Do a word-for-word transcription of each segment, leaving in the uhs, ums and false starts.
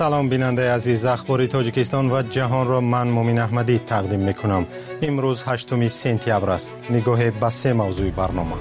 سلام بیننده عزیز، اخبار تاجیکستان و جهان را من مومین احمدی تقدیم میکنم. امروز هشتم سپتامبر است. نگاه به سه موضوع برنامه.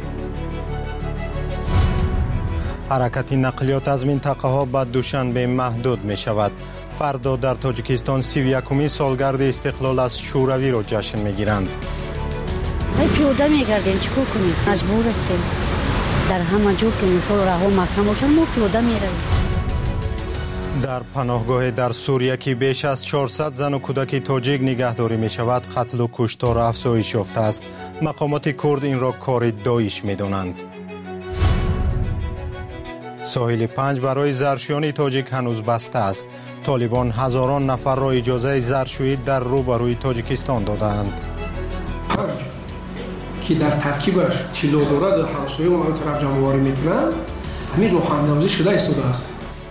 حرکت نقلیات از منطقه ها به دوشنبه محدود می شود. فردا در تاجیکستان سی و یکمین سالگرد استقلال از شوروی را جشن می گیرند. ای پیاده می گردیم، چیکار کنیم؟ مجبور هستیم. در همه جور که مثال راه و محکم باشن ما پیاده می رویم. در پناهگاه در سوریه که بیش از چهارصد زن و کودک تاجیک نگهداری می شود، قتل و کشتار افزایش یافته است. مقامات کرد این را کار داعش می دانند. ساحل پنج برای زرشویان تاجیک هنوز بسته است. طالبان هزاران نفر را اجازه زرشویی در روبروی تاجیکستان دادند. پنج که در ترکیبش چلودوره در همسایه و اون طرف جمع‌آوری میکنند، همین روحاندازی شده ایستاده است.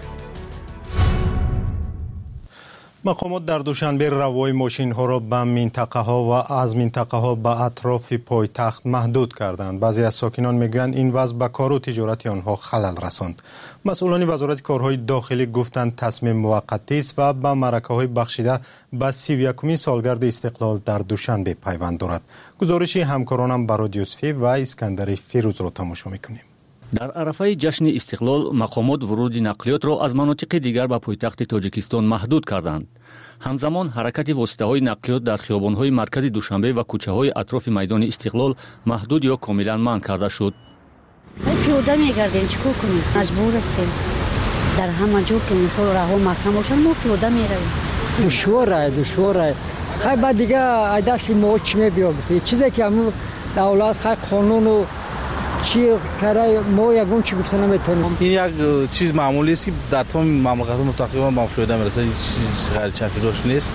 مقامات در دوشنبه روای ماشین ها را به منطقه ها و از منطقه ها به اطراف پایتخت محدود کردند. بعضی از ساکنان میگویند این وضع به کار و تجارت آنها خلل رساند. مسئولان وزارت کارهای داخلی گفتند تصمیم موقتی است و به معرکه های بخشیده به سی و یکمین سالگرد استقلال در دوشنبه پیوند دارد. گزارشی همکارانم براد یوسفی و اسکندر فیروز را تماشا میکنیم. در عرفه جشن استقلال مقامات ورود نقلیات را از مناطق دیگر به پایتخت تاجیکستان محدود کردند. همزمان حرکت واسطه‌های نقلیات در خیابان‌های مرکز دوشنبه و کوچه‌های اطراف میدان استقلال محدود یا کاملا منع کرده شد. ای پیاده می‌گردیم، چیکار کنیم؟ مجبور هستیم. در همه جور که مثال راه و محکم باشن ما پیاده می‌رویم. دشواره دشواره. خیلی بعد دیگه دست ما چی می‌بیاد؟ چیزی که همون دولت خیلی قانون و چی کارای ما یگون چی گفتن نمیتونم. این یک چیز معمولی است که در تمام مملکت‌ها تقریبا مشاهده می‌رسد. چیز غیر چرخیداش نیست،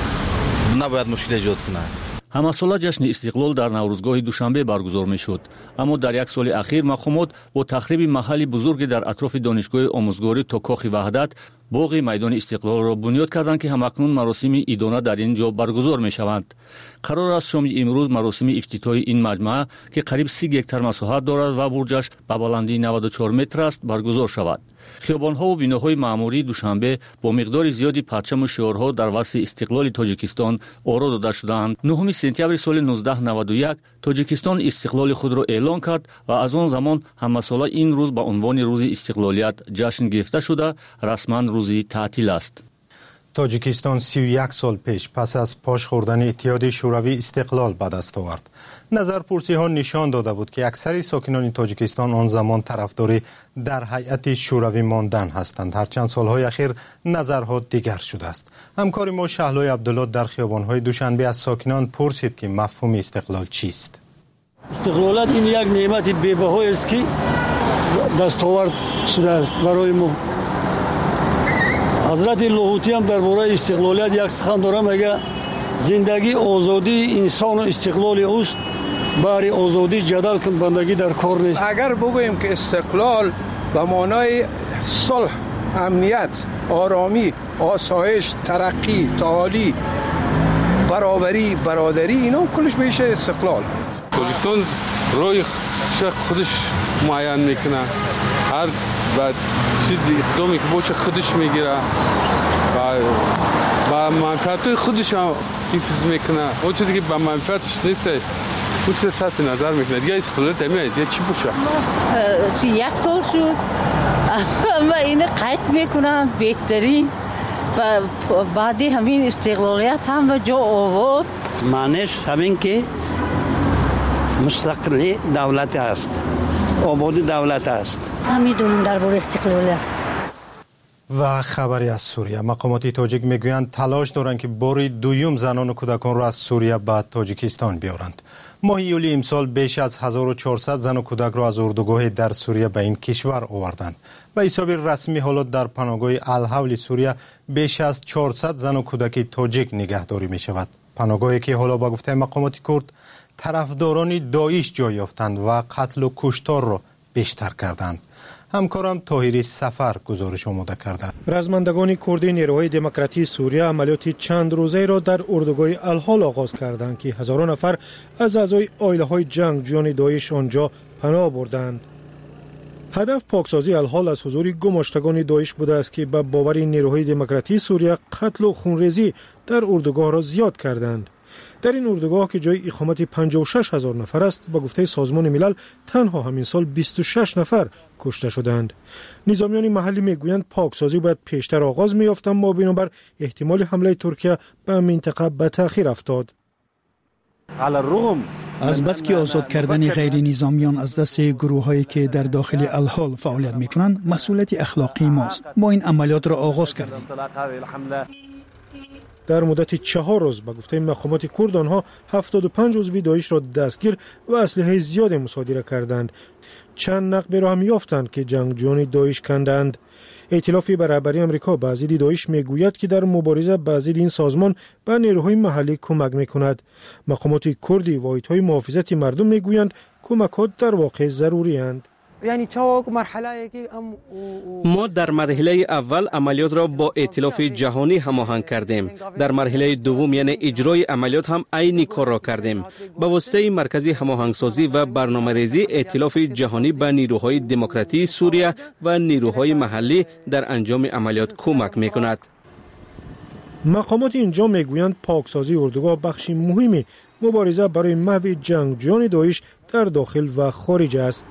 نباید مشکل ایجاد کنه. همساله جشن استقلال در نوروزگاه دوشنبه برگزار می‌شد، اما در یک سال اخیر مقامات با تخریب محلی بزرگی در اطراف دانشگاه آموزگاری تا کاخ وحدت باغ میدان استقلال را بنیاد کردند که همکنون مراسم عیدانه در اینجا برگزار می‌شوند. قرار است شام امروز مراسم افتتاحی این مجمع که قریب سی گکتار مساحت دارد و برجش به بلندی نود و چهار متر است برگزار شود. خیابان‌ها و بناهای معموری دوشنبه با مقدار زیادی پرچم و شعارها در وصف استقلال تاجیکستان آرا داده شدند. نهم سپتامبر سال نوزده نود و یک تاجیکستان استقلال خود را اعلان کرد و از آن زمان همساله این روز به عنوان روز استقلالیت جشن گرفته شده رسما روزی تعطیل است. تاجیکستان سی و یک سال پیش پس از پاش خوردن اتحاد شوروی استقلال به دست آورد. نظرپرسی ها نشان داده بود که اکثر ساکنان تاجیکستان آن زمان طرفدار در هیئت شوروی ماندن هستند. هر چند سالهای اخیر نظرها دیگر شده است. همکار ما شهلای عبدالله در خیابان‌های دوشنبه از ساکنان پرسید که مفهوم استقلال چیست. استقلالات این یک نعمت بی‌بها است که دستاورد شده است برای ما. حضرت لاهوتی هم درباره استقلالیت یک سخن داره، میگه زندگی آزادی انسان و استقلال اوست، برای آزادی جدل کن بندگی در کار نیست. اگر بگوییم که استقلال به معنای صلح، امنیت، آرامی، آسایش، ترقی، تعالی، برابری، برادری، اینا کلش میشه استقلال. تاجیکستان روی خودش معین میکنه، هر بعد چیز اقدامی که باشه خودش میگیره و با منفعت خودش هم حفظ میکنه. اون چیزی که با منفعتش نیست اون چیز صرف نظر میکنه. دیگه استقلالیت میاد دیگه چی باشه؟ سی یک سال شد و این قید میکنن بهترین و بعد همین استقلالیت هم به جا آورد. معنیش همین که مستقل دولت است، آبادی دولت است. نمیدونم درباره استقلالیت. و خبری از سوریه. مقامات تاجیک میگویند تلاش دارند که بار دوم زنان و کودکان را از سوریه به تاجیکستان بیارند. ماه یولی امسال بیش از هزار و چهارصد زن و کودک را از اردوگاه در سوریه به این کشور آوردند. به حساب رسمی حالات در پناهگاه الحول سوریه بیش از چهارصد زن و کودک تاجیک نگهداری می شود. پناهگاهی که حالا با گفته مقامات کرد طرفداران داعش جای یافتند و قتل و کشتار را بیشتر کردند. همکارم طاهری سفر گزارش آماده کرده. رزمندگان کردی نیروهای دموکراتی سوریه عملیات چند روزه را در اردوگاه الحال آغاز کردند که هزاران نفر از اعضای عائله‌های جنگجویان داعش آنجا پناه بردند. هدف پاکسازی الحال از حضور گماشتگان داعش بوده است که به باور نیروهای دموکراتی سوریه قتل و خونریزی در اردوگاه را زیاد کردند. در این اردوگاه که جای اقامت پنجاه و شش هزار نفر است، با گفته سازمان ملل تنها همین سال بیست و شش نفر کشته شدند. نظامیان محلی میگویند پاکسازی باید پیشتر آغاز می‌یافت، اما بنابر احتمال حمله ترکیه به منطقه به تأخیر افتاد. از بس که آزاد کردن غیر نظامیان از دست گروه‌هایی که در داخل الحال فعالیت می‌کنند مسئولیت اخلاقی ماست. ما این عملیات را آغاز کردیم. در مدت چهار روز به گفته مقامات کرد آنها هفتاد و پنج عضو داعش را دستگیر و اسلحه زیاد مصادره کردند. چند نقبه را هم یافتند که جنگجویان داعش کندند. ائتلاف برابری آمریکا به ضد داعش میگوید که در مبارزه به ضد این سازمان به نیروهای محلی کمک میکند. مقامات کردی و واحدهای محافظت مردم میگویند کمکات در واقع ضروری اند. ما در مرحله اول عملیات را با ائتلاف جهانی هماهنگ کردیم. در مرحله دوم یعنی اجرای عملیات هم عین کار را کردیم. با واسطه مرکز هماهنگسازی و برنامه‌ریزی ائتلاف جهانی به نیروهای دموکراتی سوریه و نیروهای محلی در انجام عملیات کمک می‌کند. مقامات اینجا میگویند پاکسازی اردوگاه بخشی مهمی مبارزه برای محو جنگجویان داعش در داخل و خارج است.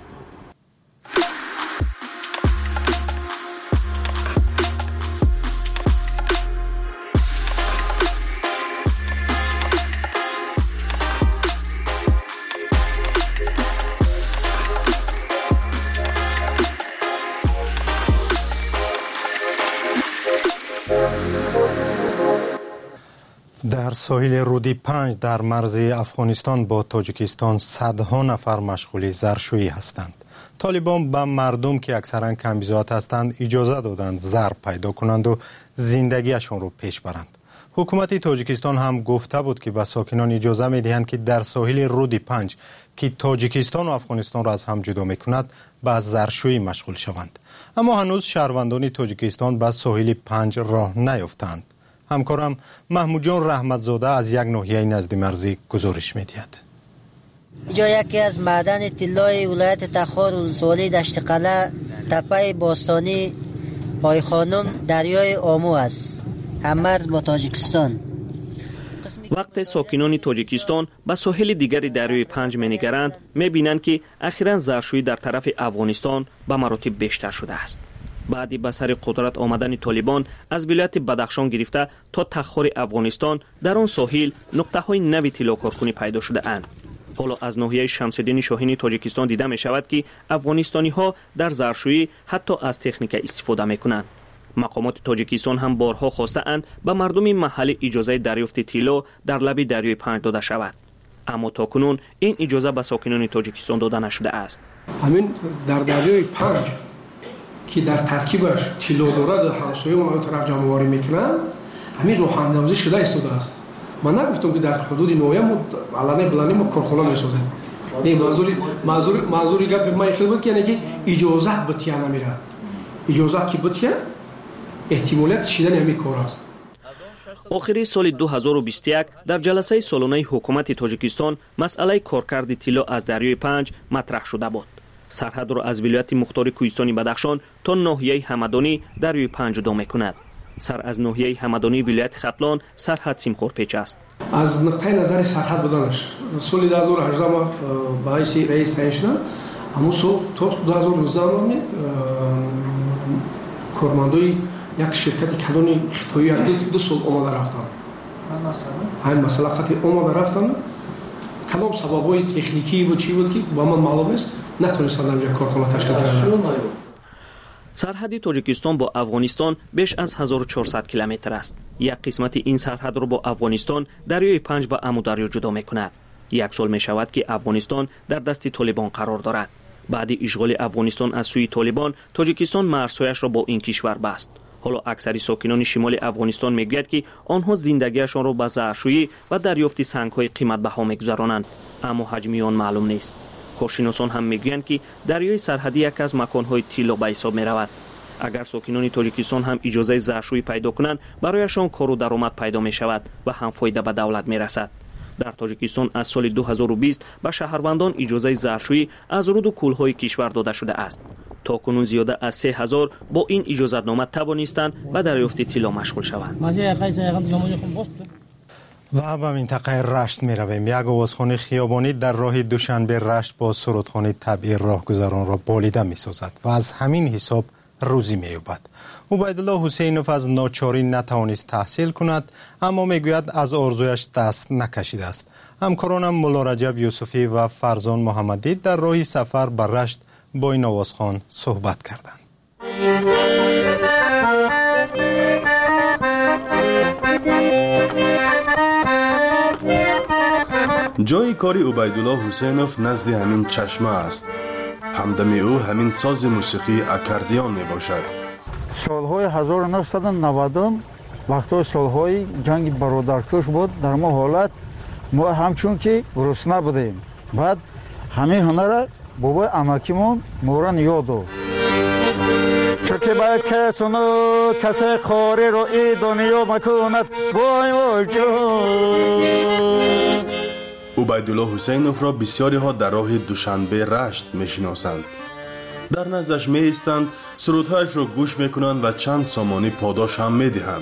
در ساحل رودی پنج در مرز افغانستان با تاجیکستان صدها نفر مشغول زرشویی هستند. طالبان به مردم که اکثرا کمبیزات هستند اجازه دادند زر پیدا کنند و زندگیشان رو پیش برند. حکومت تاجیکستان هم گفته بود که به ساکنان اجازه می‌دهند که در ساحل رودی پنج که تاجیکستان و افغانستان را از هم جدا می‌کند به زرشویی مشغول شوند. اما هنوز شهروندان تاجیکستان به ساحل پنج راه نیافتند. همکارم محمود جان رحمتزاده از یک ناحیه نزد مرزی گزارش می‌دهد. اینجا یکی از معدن طلای ولایت تخار ولسوالی دشت قلعه تپه باستانی آی خانم دریای آمو است، هم‌مرز با تاجیکستان. وقت ساکنان تاجیکستان به ساحل دیگری دریای پنج می‌نگرند می‌بینند که اخیراً زرشویی در طرف افغانستان به مراتب بیشتر شده است. بعدی به سر قدرت آمدن طالبان از ولایت بدخشان گرفته تا تخار افغانستان در آن ساحل نقطه‌های نوی طلا کارکنی پیدا شده اند. حالا از ناحیه شمس الدین شاهین تاجیکستان دیده می شود که افغانستانی‌ها در زرشویی حتی از تکنیک استفاده می کنند. مقامات تاجیکستان هم بارها خواسته اند به مردم محلی اجازه دریافت طلا در لب دریای پنج داده شود. اما تاکنون این اجازه به ساکنان تاجیکستان داده نشده است. همین در دریای پنج که در ترکیبش طلا دارد همسایه اون طرف جمع‌آوری میکنن، همین روحاندازی شده ایستاده است. من نگفتم که در حدود نویا ما علنی بلندی ما کارخانه میسازیم. این منظوری منظور منظوری گپ ما خیلی بود که یعنی که اجازت بتیا نمیره. اجازت که بتیا احتمالیت شدن همین کار است. آخری سال دو هزار و بیست و یک در جلسه سالانه حکومت تاجیکستان مسئله کارکرد طلا از دریای پنج مطرح شده بود. سرحد را از ولایت مختار کوهستانی بدخشان تا ناحیه همدانی دریای پنج جدا می‌کند. سر از ناحیه همدانی ولایت ختلان سرحد سیمخورپیچ است. از نقطه نظر سرحد بودنش سال دو هزار و هجده ما با حیث رئیس تعیین شدم، اما سال تا دو هزار و نوزده ما کارمندای یک شرکت کلانی خطایی دو سال آماده رفتن. همین مسئله خطی آماده رفتن. کلام سببای تکنیکی بود چی بود که با من معلوم است نتونستن اونجا کارخانه تشکیل کردن. سرحد تاجیکستان با افغانستان بیش از هزار و چهارصد کیلومتر است. یک قسمت این سرحد را با افغانستان دریای پنج و امو دریا جدا می‌کند. یک سال می‌شود که افغانستان در دست طالبان قرار دارد. بعد اشغال افغانستان از سوی طالبان، تاجیکستان مرزهایش را با این کشور بست. حالا اکثر ساکنان شمال افغانستان میگویند که آنها زندگیشان را به زرشویی و دریافت سنگ‌های قیمت‌بها می‌گذرانند، اما حجم آن معلوم نیست. کارشناسان هم میگویند که دریای سرحدی یک از مکان‌های طلا به حساب می‌رود. اگر ساکنان تاجیکستان هم اجازه زرشویی پیدا کنند، برایشان کار و درآمد پیدا می‌شود و هم فایده به دولت می‌رسد. در تاجیکستان از سال دو هزار و بیست به شهروندان اجازه زرشویی از رود و کولهای کشور داده شده است. تا کنون زیاده از سه هزار با این اجازتنامه توانستند به دریافت طلا مشغول شوند. و به منطقه رشت می رویم. یک آوازخانه خیابانی در راه دوشنبه رشت با سرودخانه طبیعی راهگذران را بالیده می سازد و از همین حساب روزی می یابد. عبیدالله حسینوف از ناچاری نتوانست تحصیل کند، اما می گوید از آرزویش دست نکشیده است. همکارانم مولا رجب یوسفی و فرزان محمدی در راه سفر به رشت با این آوازخوان صحبت کردند. جای کاری عبیدالله حسینوف نزد همین چشمه است. همدم او همین ساز موسیقی اکاردیون می باشد. سالهای هزار و نهصد و نود وقتی سالهای جنگ برادرکش بود، در ما حالت ما همچون که گرسنه بودیم. بعد همه هنر بابای امکیمون مورن یادو چوکی با کسونو کسی خوری رو ای دنیا مکوند وای وای جون. عبیدالله حسینوف را بسیاری ها در راه دوشنبه رشت میشناسند. در نزدش می ایستند، سرودهایش را گوش میکنند و چند سامانی پاداش هم میدهند.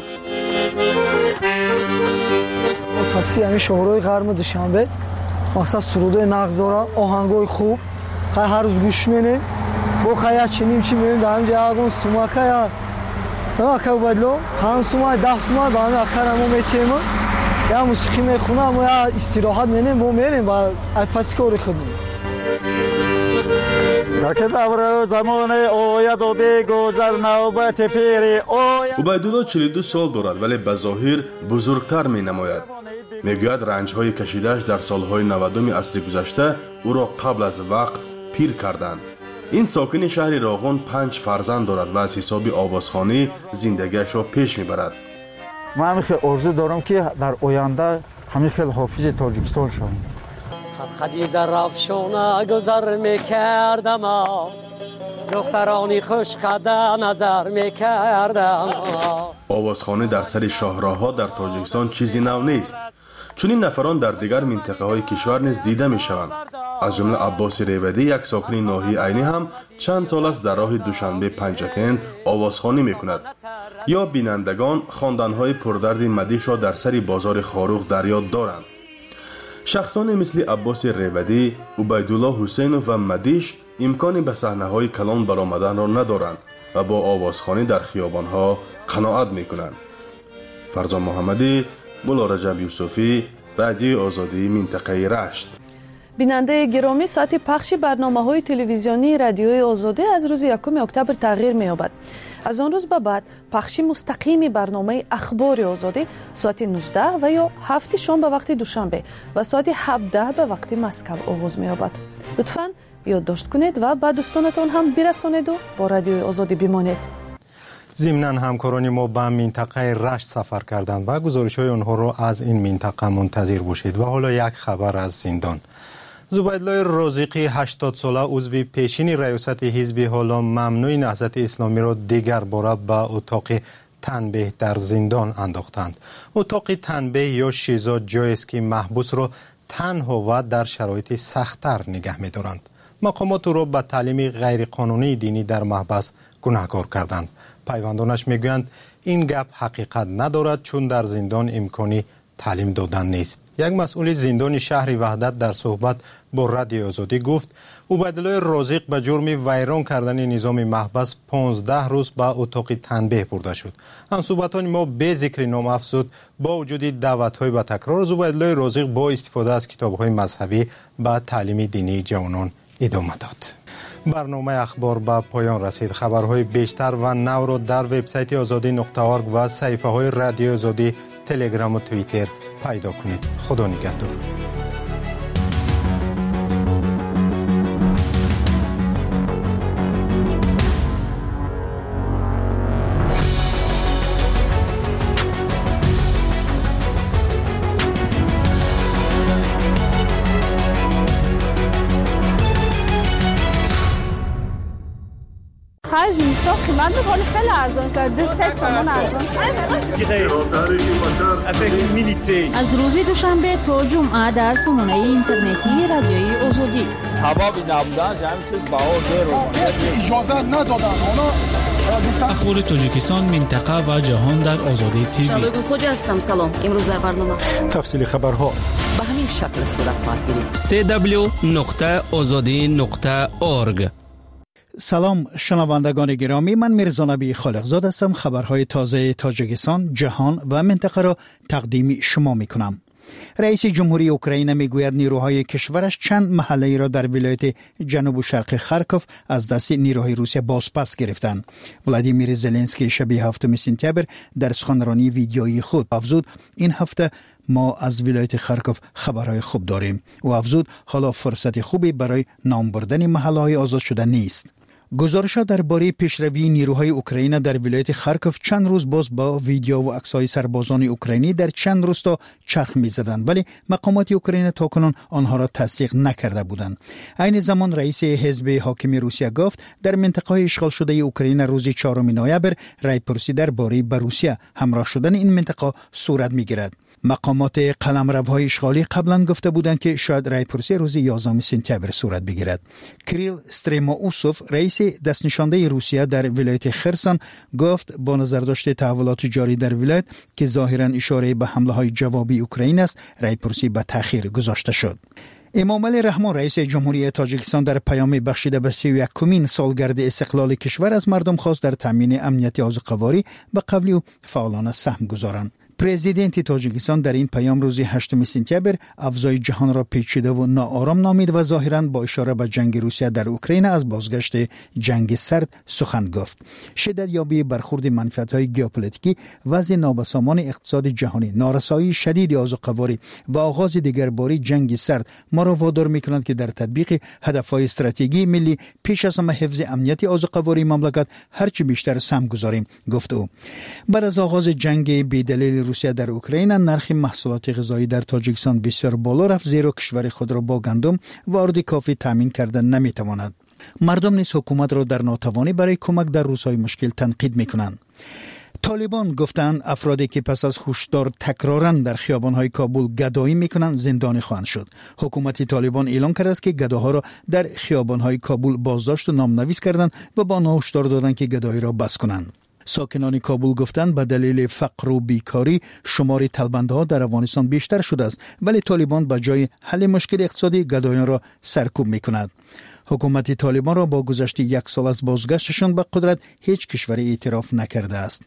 تاکسی همین شهرهای غرب دوشنبه مقصد سرودهای نغز داره، آهنگای خوب خیلی هر روز گوش می‌کنیم. با خیلی چنین چی می‌بینیم در همینجا اگون سوماکه یا نمکه بدلو هم سومای ده سومای با همین اکرمو میتیم یا موسیقی میخونم و یا استراحت می‌کنیم با میریم و پس کاری خودمون. که دور زمان آید و بگذر نوبت پیری آید. عبیدالله چهل و دو سال دارد ولی به ظاهر بزرگتر می نماید. میگوید رنج‌های کشیده‌اش در سالهای نودم عصر گذشته او را قبل از وقت پیر کردند. این ساکن شهر راغون پنج فرزند دارد و از حساب آوازخوانی زندگیش را پیش میبرد. من همین خیلی آرزو دارم که در آینده همین خیلی حافظ تاجیکستان شوم. خدی زرافشونه گذر میکردم، دخترانی خوش قده نظر میکردم. آوازخوانی در سر شاهراه‌ها در تاجیکستان چیزی نو نیست. چون این نفران در دیگر منطقه های کشور نیز دیده می شوند. از جمله عباس ریودی، یک ساکن ناحیه عینی هم چند سال است در راه دوشنبه پنجکند آوازخوانی می کند. یا بینندگان خواندن‌های پردرد مدیش را در سر بازار خاروخ در یاد دارند. شخصانی مثل عباس ریودی، عبیدالله حسینوف و مدیش امکانی به صحنه‌های کلان برآمدن را ندارند و با آوازخوانی در خیابان‌ها قناعت می‌کنند. فرزان محمدی، مولا رجب یوسفی، رادیوی آزادی منطقه رشت. بیننده گرامی، ساعت پخش برنامه‌های تلویزیونی رادیوی آزادی از روز یکم اکتبر تغییر می‌یابد. از آن روز به بعد پخش مستقیم برنامه اخبار آزادی ساعت نوزده و یا هفت شام به وقت دوشنبه و ساعت هفده به وقت مسکو آغاز می‌یابد. لطفاً یادداشت کنید و به دوستانتان هم برسانید و با رادیوی آزادی بمانید. ضمناً همکاران ما به منطقه رشت سفر کردند و گزارش‌های آنها را از این منطقه منتظر باشید. و حالا یک خبر از زندان. زبیدالله رازقی هشتاد ساله عضو پیشین ریاست حزب حالا ممنوع نهضت اسلامی را دیگر باره به اتاق تنبیه در زندان انداختند. اتاق تنبیه یا شیزا جایی است که محبوس را تنها و در شرایط سخت‌تر نگه می‌دارند. مقامات او را به تعلیم غیرقانونی دینی در محبس گناهکار کردند. پیوندانش میگویند این گپ حقیقت ندارد، چون در زندان امکانی تعلیم دادن نیست. یک مسئول زندان شهر وحدت در صحبت با رادیو آزادی گفت عبیدالله رازق به جرم ویران کردن نظام محبس پانزده روز به اتاق تنبیه برده شد. همصحبتان ما به ذکر نام افزود با وجود دعوت‌های به تکرار، عبیدالله رازق با استفاده از کتاب‌های مذهبی به تعلیم دینی جوانان ادامه داد. برنامه اخبار به پایان رسید. خبرهای بیشتر و نو را در وبسایت آزادی نقطه اورگ و صفحه های رادیو آزادی، تلگرام و توییتر پیدا کنید. خدا نگهدار. آخر زمستان قیمت میکنه خیلی ارزان شد دو سه تومان ارزان شد. از روز دوشنبه تا جمعه در سامانه اینترنتی رادیوی آزادی حبابی نبودن همین چیز بهار دیر اجازه ندادن اخبار تاجیکستان منطقه و جهان در آزادی تیوی. شبگون خوج هستم. سلام. امروز در برنامه تفصیل خبرها به همین شکل صورت خواهد گرفت. سی دبلیو نقطه آزادی نقطه اورگ. سلام شنوندگان گرامی، من میرزا نبی خالقزاد هستم. خبرهای تازه تاجیکستان، جهان و منطقه را تقدیم شما میکنم. رئیس جمهوری اوکراین میگوید نیروهای کشورش چند محله را در ولایت جنوب و شرق خارکوف از دست نیروهای روسیه بازپس گرفتند. ولادیمیر زلنسکی شب هفتم سپتامبر در سخنرانی ویدیویی خود افزود این هفته ما از ولایت خارکوف خبرهای خوب داریم و افزود حالا فرصت خوبی برای نام بردن محله‌های آزاد شده نیست. گزارش‌ها درباره پیشروی نیروهای اوکراین در ولایت خارکوف چند روز باز با ویدیو و عکس‌های سربازان اوکراینی در چند روستا چرخ می‌زدند، ولی مقامات اوکراین تاکنون آنها را تصدیق نکرده بودند. عین زمان رئیس حزب حاکم روسیه گفت در منطقه اشغال شده اوکراین روز چهارم نوامبر رایپرسی درباره به روسیه همراه شدن این منطقه صورت می‌گیرد. مقامات قلمروهای اشغالی قبلا گفته بودند که شاید رایپرسی روز یازدهم سپتامبر صورت بگیرد. کریل استریماوسوف رئیس دستنشانده روسیه در ولایت خرسان گفت با نظر داشته تحولات جاری در ولایت که ظاهرا اشاره به حمله های جوابی اوکراین است، رایپرسی به تأخیر گذاشته شد. امام علی رحمان رئیس جمهوری تاجیکستان در پیام بخشیده به سی و یکمین سالگرد استقلال کشور از مردم خواست در تامین امنیت آذوقه‌واری به قبلی و فعالانه سهم گذارند. پرزیدنت تاجیکستان در این پیام روز هشتم سپتامبر افزای جهان را پیچیده و ناآرام نامید و ظاهراً با اشاره به جنگ روسیه در اوکراین از بازگشت جنگ سرد سخن گفت. شدت یابی برخورد منفعت‌های ژئوپلیتیکی، وضع نابسامان اقتصاد جهانی، نارسایی شدید آذوقه‌واری و آغاز دیگرباره جنگ سرد ما را وادار می‌کنند که در تطبیق هدف‌های استراتژی ملی پیش از همه حفظ امنیت آذوقه‌واری مملکت هرچی بیشتر سهم گذاریم، گفت او. بعد از آغاز جنگ بی‌دلیل روسیه در اوکراین نرخ محصولات غذایی در تاجیکستان بسیار بالا رفت، زیرا کشور خود را با گندم و آرد کافی تامین کردن نمی‌تواند. مردم نیز حکومت را در ناتوانی برای کمک در روزهای مشکل تنقید می‌کنند. طالبان گفتند افرادی که پس از هشدار تکراراً در خیابان‌های کابل گدایی می‌کنند زندانی خواهند شد. حکومت طالبان اعلام کرده است که گداها را در خیابان‌های کابل بازداشت و نامنویس کردند و با آنها هشدار دادند که گدایی را بس کنند. ساکنان کابل گفتند به دلیل فقر و بیکاری شمار طلبنده‌ها در افغانستان بیشتر شده است، ولی طالبان به جای حل مشکل اقتصادی گدایان را سرکوب می‌کند. حکومت طالبان را با گذشت یک سال از بازگشتشان به قدرت هیچ کشوری اعتراف نکرده است.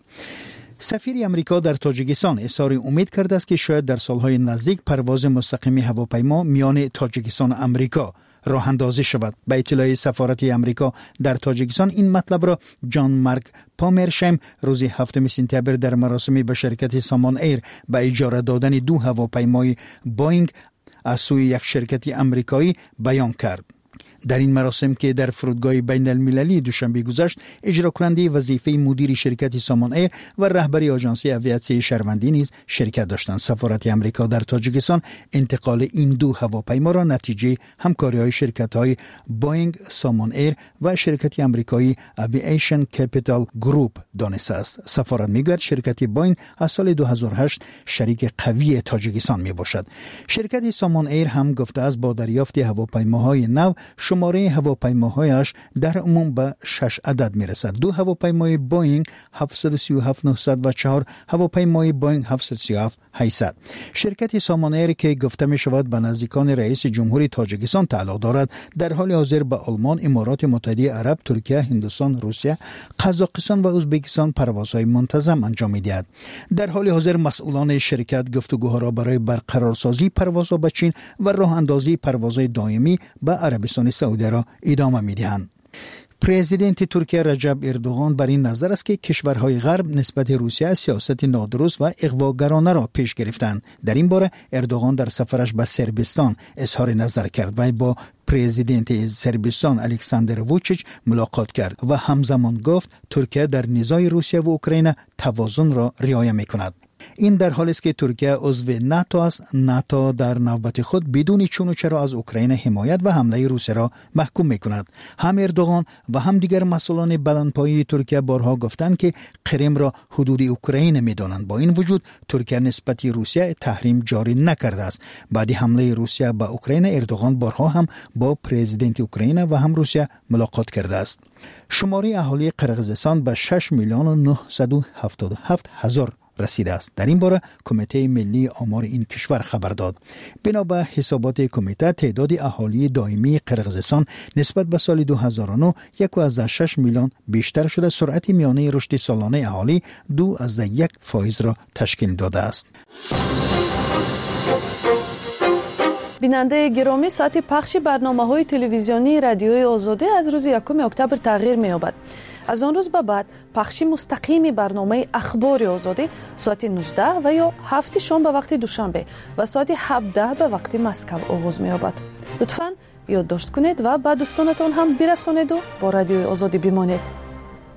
سفیر امریکا در تاجیکستان اظهار امید کرده است که شاید در سالهای نزدیک پرواز مستقیم هواپیما میان تاجیکستان و امریکا راه اندازی شود. به اطلاع سفارت امریکا در تاجیکستان این مطلب را جان مارک پامرشم روز هفتم سپتامبر در مراسمی به شرکت سامان ایر به اجاره دادن دو هواپیمای بوئینگ از سوی یک شرکت آمریکایی بیان کرد. در این مراسم که در فرودگاه بین المللی دوشنبه گذشت اجرا کننده وظیفه مدیر شرکت سامان ایر و رهبری آژانس آویاسیون شهروندی نیز شرکت داشتند. سفارت آمریکا در تاجیکستان انتقال این دو هواپیما را نتیجه همکاری‌های شرکت‌های بوئینگ، سامان ایر و شرکت آمریکایی اوییشن کپیتال گروپ دانسته است. سفارت می‌گوید شرکت بوئینگ از سال دو هزار و هشت شریک قوی تاجیکستان میباشد. شرکت سامان ایر هم گفته است با دریافت هواپیماهای نو شماره هواپیماهایش در عموم به شش عدد میرسد. دو هواپیمای بوئینگ هفتصد و سی و هفت نهصد و چهار، هواپیمای بوئینگ هفتصد و سی و هفت هشتصد. شرکت سامان ایر که گفته می شود به نزدیکان رئیس جمهوری تاجیکستان تعلق دارد، در حال حاضر به آلمان، امارات متحده عرب، ترکیه، هندوستان، روسیه، قزاقستان و ازبکستان پروازهای منتظم انجام می‌دهد. در حال حاضر مسئولان شرکت گفتگوها را برای برقرارسازی پروازها به چین و راه اندازی پروازهای دائمی به عربستان سعودی را ادامه می‌دهند. پرزیدنت ترکیه رجب اردوغان بر این نظر است که کشورهای غرب نسبت روسیه سیاست نادرست و اغواگرانه را پیش گرفتند. در این باره اردوغان در سفرش به صربستان اظهار نظر کرد و با پرزیدنت صربستان الکساندر ووچیچ ملاقات کرد و همزمان گفت ترکیه در نزاع روسیه و اوکراین توازن را رعایت می‌کند. این در حالی است که ترکیه عضو ناتو است. ناتو در نوبت خود بدون چون و چرا از اوکراین حمایت و حمله روسیه را محکوم می‌کند. هم اردوغان و هم دیگر مسئولان بلندپایه ترکیه بارها گفتند که کریم را حدود اوکراین می‌دانند. با این وجود ترکیه نسبت روسیه تحریم جاری نکرده است. بعد حمله روسیه به اوکراین اردوغان بارها هم با پرزیدنت اوکراین و هم روسیه ملاقات کرده است. شماره اهالی قرقیزستان به شش میلیون و نهصد و هفتاد و هفت هزار رسیده است. در این باره کمیته ملی آمار این کشور خبر داد. بنا به حسابات کمیته تعداد اهالی دائمی قرقیزستان نسبت به سال دو هزار و نه یک و شش میلیون بیشتر شده. سرعت میانه رشد سالانه اهالی دو از یک فایز را تشکیل داده است. بیننده گرامی، ساعت پخش برنامه‌های تلویزیونی رادیوی آزادی از روز یکم اکتبر تغییر می‌یابد. از آن روز به بعد پخش مستقیم برنامه اخبار آزادی ساعت نوزده و یا هفت شام به وقت دوشنبه و ساعت هفده به وقت مسکو آغاز می‌یابد. لطفاً یادداشت کنید و به دوستانتان هم برسانید و با رادیوی آزادی بمانید.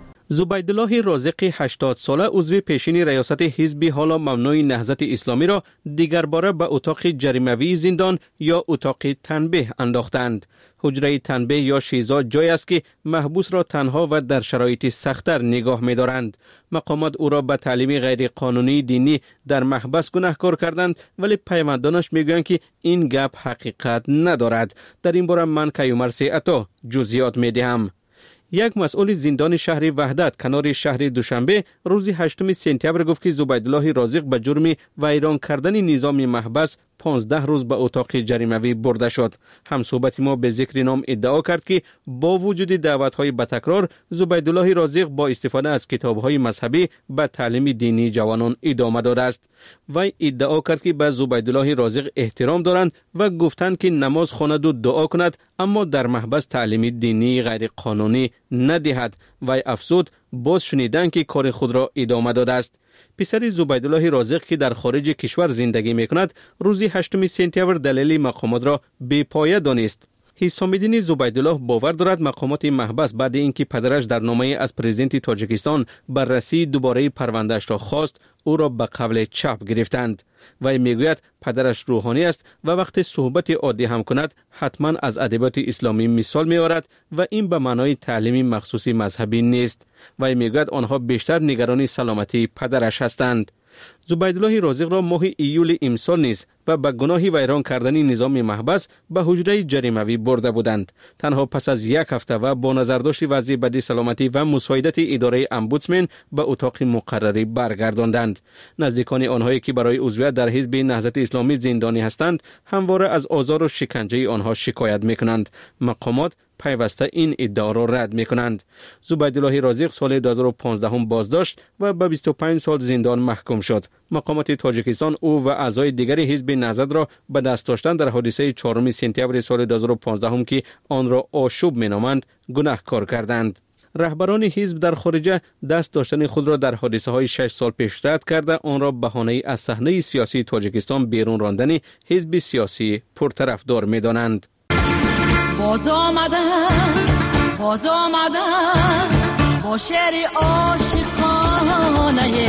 زبیدالله رازق هشتاد ساله عضو پیشین ریاست حزب حالا ممنوع نهضت اسلامی را دیگر باره به اتاق جریموی زندان یا اتاق تنبیه انداختند. حجره تنبیه یا شیزا جای است که محبوس را تنها و در شرایط سخت‌تر نگاه می‌دارند. مقامات او را به تعلیم غیر قانونی دینی در محبس گناهکار کردند، ولی پیوندانش میگویند که این گپ حقیقت ندارد. در این باره من کیومرث عطا جزئیات می‌دهم. یک مسئول زندان شهر وحدت کنار شهر دوشنبه روز هشتم سپتامبر گفت که زبیدالله رازق به جرم ویران کردن نظام محبس پانزده روز به اتاق جریموی برده شد. همصحبت ما به ذکر نام ادعا کرد که با وجود دعوت‌های به تکرار زبیدالله رازق با استفاده از کتاب‌های مذهبی به تعلیم دینی جوانان ادامه داده است. وی ادعا کرد که به زبیدالله رازق احترام دارند و گفتند که نماز خواند و دعا کند، اما در محبس تعلیم دینی غیر قانونی ندهد. وی افزود باز شنیدن که کار خود را ادامه داده است. پسر زبیدالله رازق که در خارج کشور زندگی میکند روز هشتم سپتامبر دلیل مقامات را بی پایه دانست. حسام الدین زبیدالله باور دارد مقامات محبس بعد اینکه پدرش در نامه از پرزیدنت تاجیکستان بررسی دوباره پروندهش را خواست، او را به قول چپ گرفتند. وی میگوید پدرش روحانی است و وقتی صحبت عادی هم کند حتما از ادبیات اسلامی مثال میآورد و این به معنای تعلیم مخصوصی مذهبی نیست. وی میگوید آنها بیشتر نگران سلامتی پدرش هستند. زبیدالله رازق را ماه ایول امسال نیز و به گناه ویران کردن نظام محبس به حجره جریموی برده بودند. تنها پس از یک هفته و با نظرداشت وضع بد سلامتی و مساعدت اداره امبودسمن به اتاق مقرری برگرداندند. نزدیکان آنهایی که برای عضویت در حزب نهضت اسلامی زندانی هستند همواره از آزار و شکنجه آنها شکایت میکنند. مقامات پیوسته این ادعا را رد میکنند. زبیدالله رازق سال دو هزار و پانزده هم بازداشت و به بیست و پنج سال زندان محکوم شد. مقامات تاجیکستان او و اعضای دیگر حزب نهضت را به دست داشتن در حادثه چهارم سپتامبر سال دو هزار و پانزده هم که آن را آشوب مینامند گناهکار کردند. رهبران حزب در خارج دست داشتن خود را در حادثه های شش سال پیش رد کرده آن را بهانه از صحنه سیاسی تاجیکستان بیرون راندن حزب سیاسی پرطرفدار می‌دانند. باز آمدم باز آمدم با شعر عاشقانه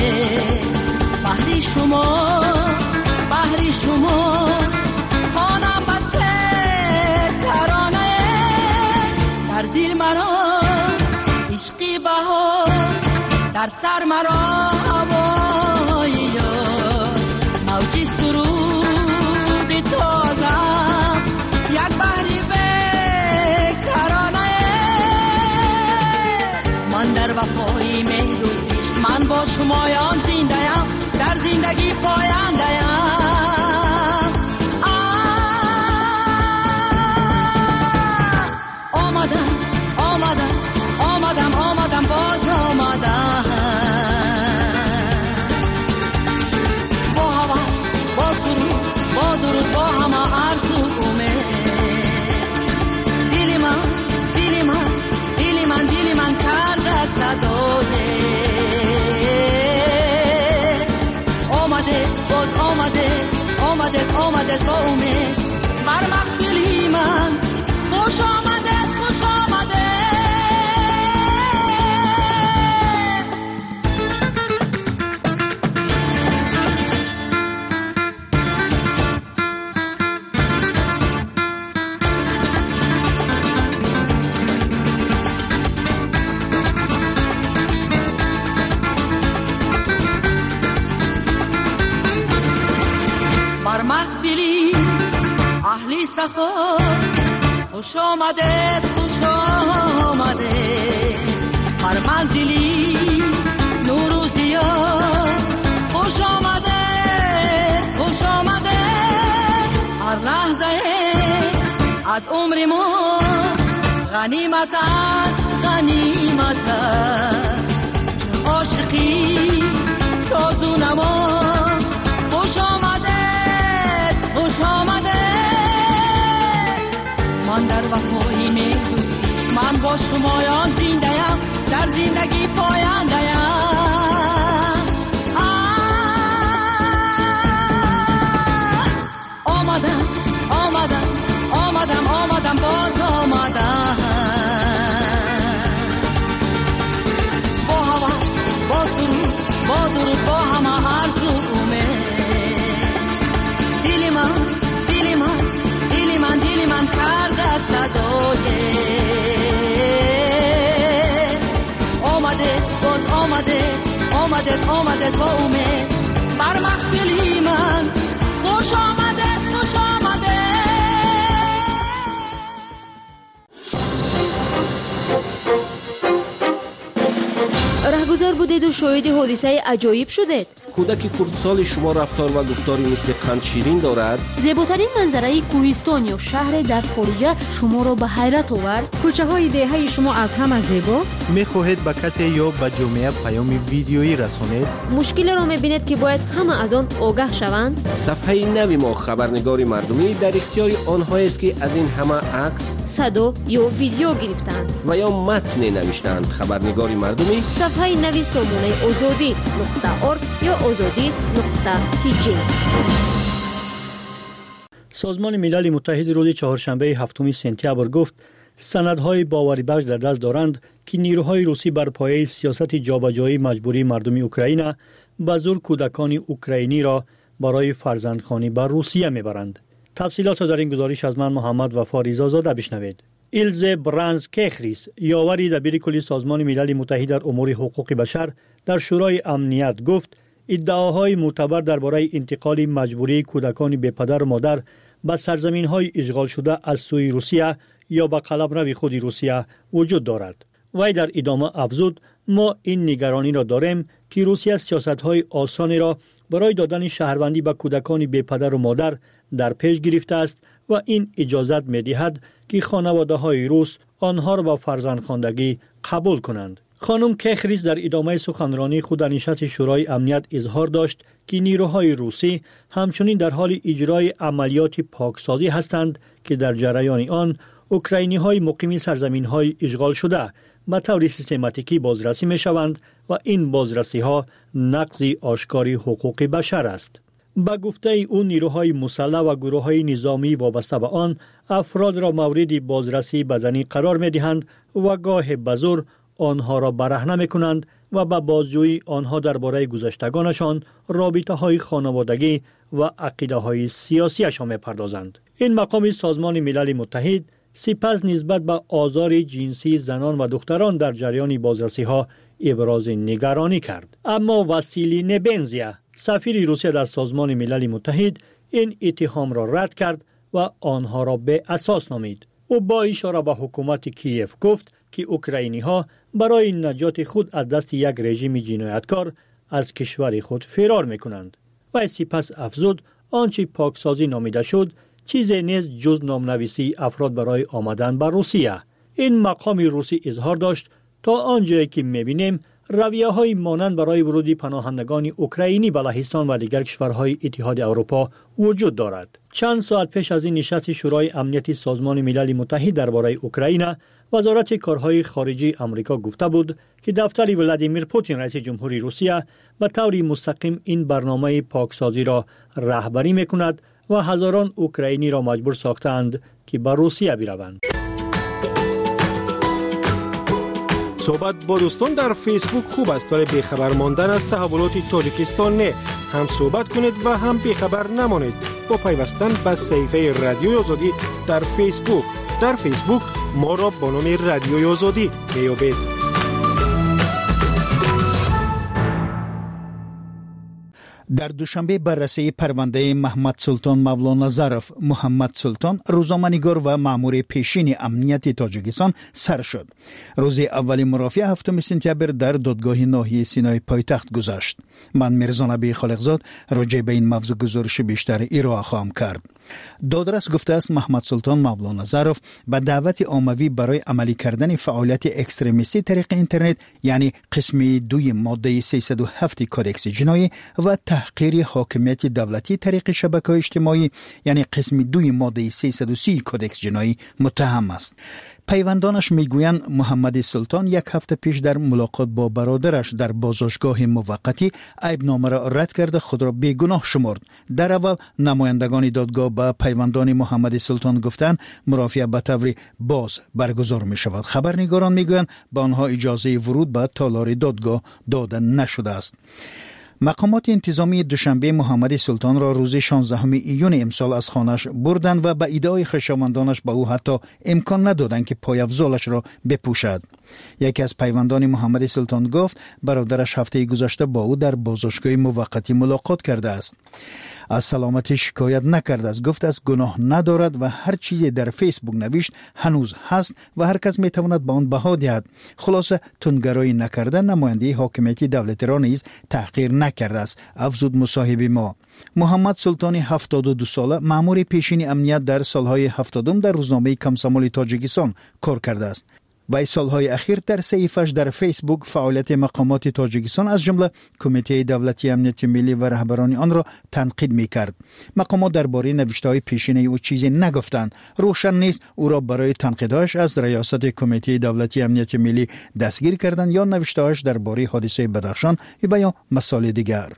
بحری شما بحری شما خانم بسه ترانه در دل مرا عشقی بهار در سر مرا هوای یار موجی سرود تازه یک بحری در وفای مهر و عشق من با شمایان زنده‌ام در زندگی پاینده‌ام. آمدم آمدم آمدم آمدم باز آمدم با هوس با سرود با درود با همه آرزو امید دل من دل من دل من دل من صداده آمده باز آمده آمده آمده با امید هر مخدلی من خوش آمده خوش آمده. اهلی سفر خوش آمده خوش آمده هر منزلی نوروزی ها خوش آمده خوش آمده هر لحظه از عمر ما غنیمت است غنیمت است چون عاشقی سازو نما خوش آمده خوش آمده من در وفای میدوزی من با شمایان زنده ام در زندگی پاینده ام آمدم آمدم آمدم آمدم باز آمدم با حواس با سرود با درود با همه آرزومه دل من دل من دل من دل من کرده صدای آمده باز آمده آمده آمده با امید بر محفلی من خوش آمده خوش آمده رهگذر بودید و شاهد حادثه عجایب شدید. کودک خردسال شما رفتار و گفتاری مثل قند شیرین دارد. زیباترین منظره کوهستان یا شهر در خارج شما را به حیرت آورد. کوچه های دهه شما از همه زیباست. میخواهید به کسی یا به جامعه پیام ویدیویی رسانید. مشکل را میبینید که باید همه از آن آگاه شوند. صفحه نوی ما خبرنگار مردمی در اختیار آنها است که از این همه عکس، صدا یا ویدیو گرفتند و یا متن نوشتند. خبرنگار مردمی صفحه نوی سامانه آزادی نقطه ارگ یا آزادی نقطه تی جی. سازمان ملل متحد روز چهارشنبه هفتم سپتامبر گفت سندهای باوری بخش در دست دارند که نیروهای روسی بر پایه سیاست جابجایی مجبوری مردم اوکراین به زور کودکان اوکراینی را برای فرزندخوانی به روسیه میبرند. تفصیلات در این گزارش از من محمد وفا ریزازاده بشنوید. ایلزه برانز کخریس یاوری دبیر کل سازمان ملل متحد در امور حقوق بشر در شورای امنیت گفت ادعاهای معتبر درباره انتقال مجبوری کودکان بی پدر و مادر به سرزمین‌های اشغال شده از سوی روسیه یا به قلمرو خود روسیه وجود دارد. وی در ادامه افزود ما این نگرانی را داریم که روسیه سیاست‌های آسانی را برای دادن شهروندی به کودکان بی پدر و مادر در پیش گرفته است و این اجازت می‌دهد که خانواده‌های روس آنها را به فرزندخواندگی قبول کنند. خانم کخریس در ادامه سخنرانی خود در نشست شورای امنیت اظهار داشت که نیروهای روسی همچنین در حال اجرای عملیات پاکسازی هستند که در جریان آن اوکراینی‌های مقیم سرزمین‌های اشغال شده به طور سیستماتیکی بازرسی می‌شوند و این بازرسی‌ها نقض آشکار حقوق بشر است. با گفته او نیروهای مسلح و گروه‌های نظامی وابسته به آن افراد را مورد بازرسی بدنی قرار می‌دهند و گاه به زور آنها را برهنه می‌کنند و به بازجویی آنها درباره گذشتگانشان، رابطه‌های خانوادگی و عقیده‌های سیاسی‌شان می‌پردازند. این مقام سازمان ملل متحد سپس نسبت به آزار جنسی زنان و دختران در جریان بازرسی‌ها ابراز نگرانی کرد. اما واسیلی نبنزیا سفیر روسیه در سازمان ملل متحد این اتهام را رد کرد و آنها را به اساس نامید. او با اشاره به حکومت کیف گفت که اوکراینی‌ها برای نجات خود از دست یک رژیم جنایتکار از کشور خود فرار می‌کنند. و سپس افزود آنچه پاکسازی نامیده شد چیزی نیست جز نامنویسی افراد برای آمدن به روسیه. این مقام روسی اظهار داشت تا آنجایی که می‌بینیم رویه‌های مانند برای ورود پناهندگان اوکراینی به لهستان و دیگر کشورهای اتحاد اروپا وجود دارد. چند ساعت پیش از این نشست شورای امنیت سازمان ملل متحد درباره اوکراین، وزارت کارهای خارجی آمریکا گفته بود که دفتر ولادیمیر پوتین رئیس جمهوری روسیه به طور مستقیم این برنامه پاکسازی را رهبری می‌کند و هزاران اوکراینی را مجبور ساختند که به روسیه بروند. صحبت با دوستان در فیسبوک خوب است ولی بیخبر ماندن از تحولات تاجیکستان نه. هم صحبت کنید و هم بیخبر نمانید با پیوستن به صفحه رادیوی آزادی در فیسبوک. در فیسبوک ما را با نام رادیوی آزادی میابید. در دوشنبه بررسی پرونده محمد سلطان مولانا-ظرف، محمد سلطان روزنامه‌نگار و مأمور پیشین امنیت تاجیکستان سر شد. روز اول مرافعه هفتم سپتامبر در دادگاه ناحیه سینای پایتخت گذشت. من میرزا نبی خالقزاد راجع به این موضوع گزارش بیشتر ارائه خواهم کرد. دادرس گفته است محمد سلطان مولانا-ظرف به دعوت عمومی برای عملی کردن فعالیت اکستریمیستی طریق اینترنت، یعنی قسم دوی ماده سیصد و هفت کودکس جنایی، و تحقیر حاکمیت دولتی طریق شبکه‌های اجتماعی، یعنی قسم دوی ماده سیصد و سی کودکس جنایی متهم است. پیوندانش میگویند محمد سلطان یک هفته پیش در ملاقات با برادرش در بازداشتگاه موقتی عیبنامه را رد کرده خود را بیگناه شمرد. در اول نمایندگان دادگاه به پیوندان محمد سلطان گفتند مرافعه به طور باز برگزار می شود. خبرنگاران میگویند به آنها اجازه ورود به تالار دادگاه داده نشده است. مقامات انتظامی دوشنبه محمد سلطان را روز شانزدهم ایون امسال از خانه‌اش بردند و به ادعای خویشاوندانش به او حتی امکان ندادند که پایافزالش را بپوشد. یکی از پیوندان محمد سلطان گفت برادرش هفته گذشته با او در بازداشتگاه موقتی ملاقات کرده است. از سلامتی شکایت نکرده است. گفت است گناه ندارد و هر چیزی در فیسبوک نوشت هنوز هست و هر کس میتواند به آن بها دهد. خلاصه تندگرایی نکرده، نماینده حاکمیت دولتی را نیز تحقیر نکرده است، افزود مصاحب ما. محمد سلطان هفتاد و دو ساله مأمور پیشین امنیت در سالهای هفتادم در روزنامه کمسمال تاجیکستان کار کرده است. و سالهای اخیر در صحیفه‌اش در فیسبوک فعالیت مقامات تاجیکستان از جمله کمیته دولتی امنیت ملی و رهبران آن را تنقید می‌کرد. مقامات درباره نوشته‌های پیشینه او چیزی نگفتند. روشن نیست او را برای تنقیدش از ریاست کمیته دولتی امنیت ملی دستگیر کردند یا نوشته‌اش درباره حادثه بدخشان یا مسائل دیگر.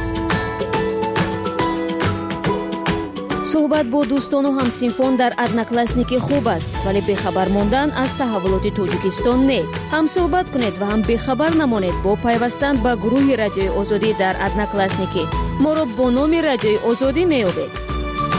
صحبت با دوستان و همسینفون در ادناکلاسنیکی خوب است، ولی بخبر موندن از تحولات تاجیکستان نه. هم صحبت کنید و هم بخبر نمانید با پیوستن به گروه رادیوی آزادی در ادناکلاسنیکی. ما را با نام رادیوی آزادی میابید.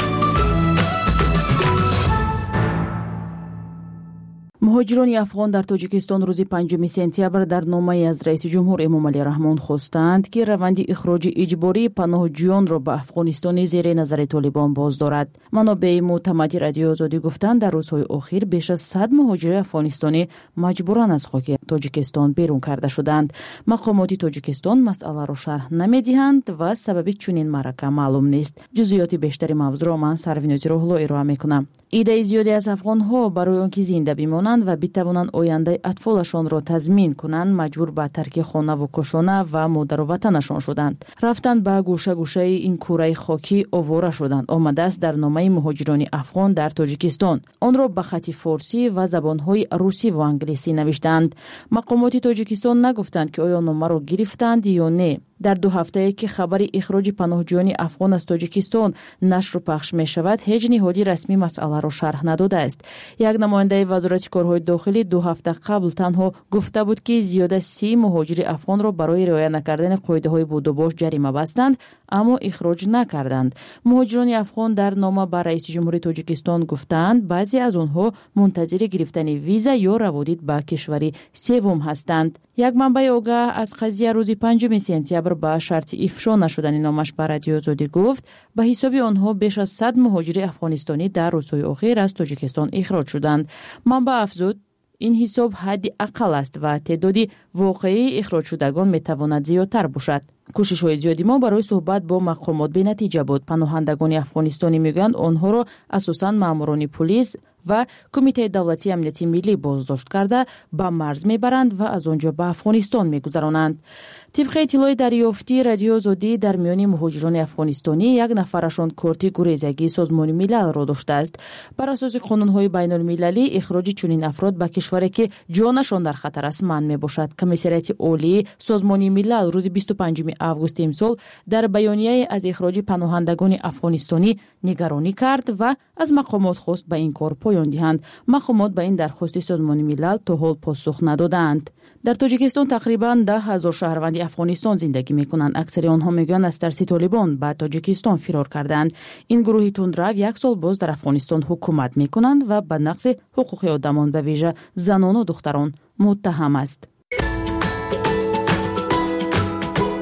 مهاجران افغان در تاجیکستان روز پنجم سپتامبر در نامه از رئیس جمهور امام علی رحمان خواستند که روند اخراج اجباری پناهجویان را به افغانستان زیر نظر طالبان باز دارد. منابع معتمد رادیو آزادی گفتند در روزهای اخیر بیش از صد مهاجر افغانستانی مجبوران از خاک تاجیکستان بیرون کرده شدند. مقامات تاجیکستان مسئله را شرح نمیدهند و سبب چنین معرکه معلوم نیست. جزئیات بیشتر موضوع را من سروینوزی روحلو ارائه میکنم. ایده زیادی از افغان‌ها برای آنکه زنده بمانند و بتوانند آینده اطفالشان را تضمین کنند مجبور به ترک خانه و کاشانه و مادر و وطنشان شدند. رفتند به گوشه گوشه این کره خاکی آواره شدند. آمده است در نامه مهاجران افغان در تاجیکستان. آن را به خط فارسی و زبان‌های روسی و انگلیسی نوشتند. مقامات تاجیکستان نگفتند که آیا نامه را گرفتند یا نه. در دو هفته که خبر اخراج پناهجویان افغان از تاجیکستان نشر و پخش می شود، هیچ نهادی رسمی مسئله را شرح نداده است. یک نماینده وزارت کارهای داخلی دو هفته قبل تنها گفته بود که زیاده سی مهاجر افغان را برای رعایت نکردن قاعده‌های بود و باش جریمه بستند، اما اخراج نکردند. مهاجران افغان در نامه به رئیس جمهور تاجیکستان گفتند بعضی از آنها منتظر گرفتن ویزا یا روادید به کشوری سوم هستند. یک منبع آگاه از قضیه روز پنجم سپتامبر با شرط افشا نشدن نامش به رادیو آزادی گفت به حساب آنها بیش از صد مهاجر افغانستانی در روزهای اخیر از تاجیکستان اخراج شدند. منبع افزود این حساب حد اقل است و تعداد واقعی اخراج شدگان می تواند زیادتر باشد. کوشش‌های زیادی ما برای صحبت با مقامات به نتیجه بود. پناهندگان افغانستانی میگویند آنها را اساساً ماموران پلیس و کمیته دولتی امنیتی ملی بازداشت کرده به مرز میبرند و از آنجا به افغانستان میگذرانند. طبق اطلاع دریافتی رادیو آزادی در میان مهاجران افغانستانی یک نفرشان کارت گریزگی سازمان ملل را داشته است. بر اساس قانون‌های بین‌المللی اخراج چنین افراد به کشوری که جانشان در خطر است منع میباشد. کمیسریت عالی سازمان ملل روز بیست و پنجم آگوست امسال در بیانیه از اخراج پناهندگان افغانستانی نگرانی کرد و از مقامات خواست به این کار پایان دهند. مقامات به این درخواست سازمان ملل تا حال پاسخ ندادند. در تاجیکستان تقریباً ده هزار شهروند افغانستان زندگی میکنند. اکثر آنها میگویند از ترس طالبان به تاجیکستان فرار کردند. این گروه تندرو یک سال باز در افغانستان حکومت میکنند و به نقض حقوق آدمان به ویژه زنان و دختران متهم است.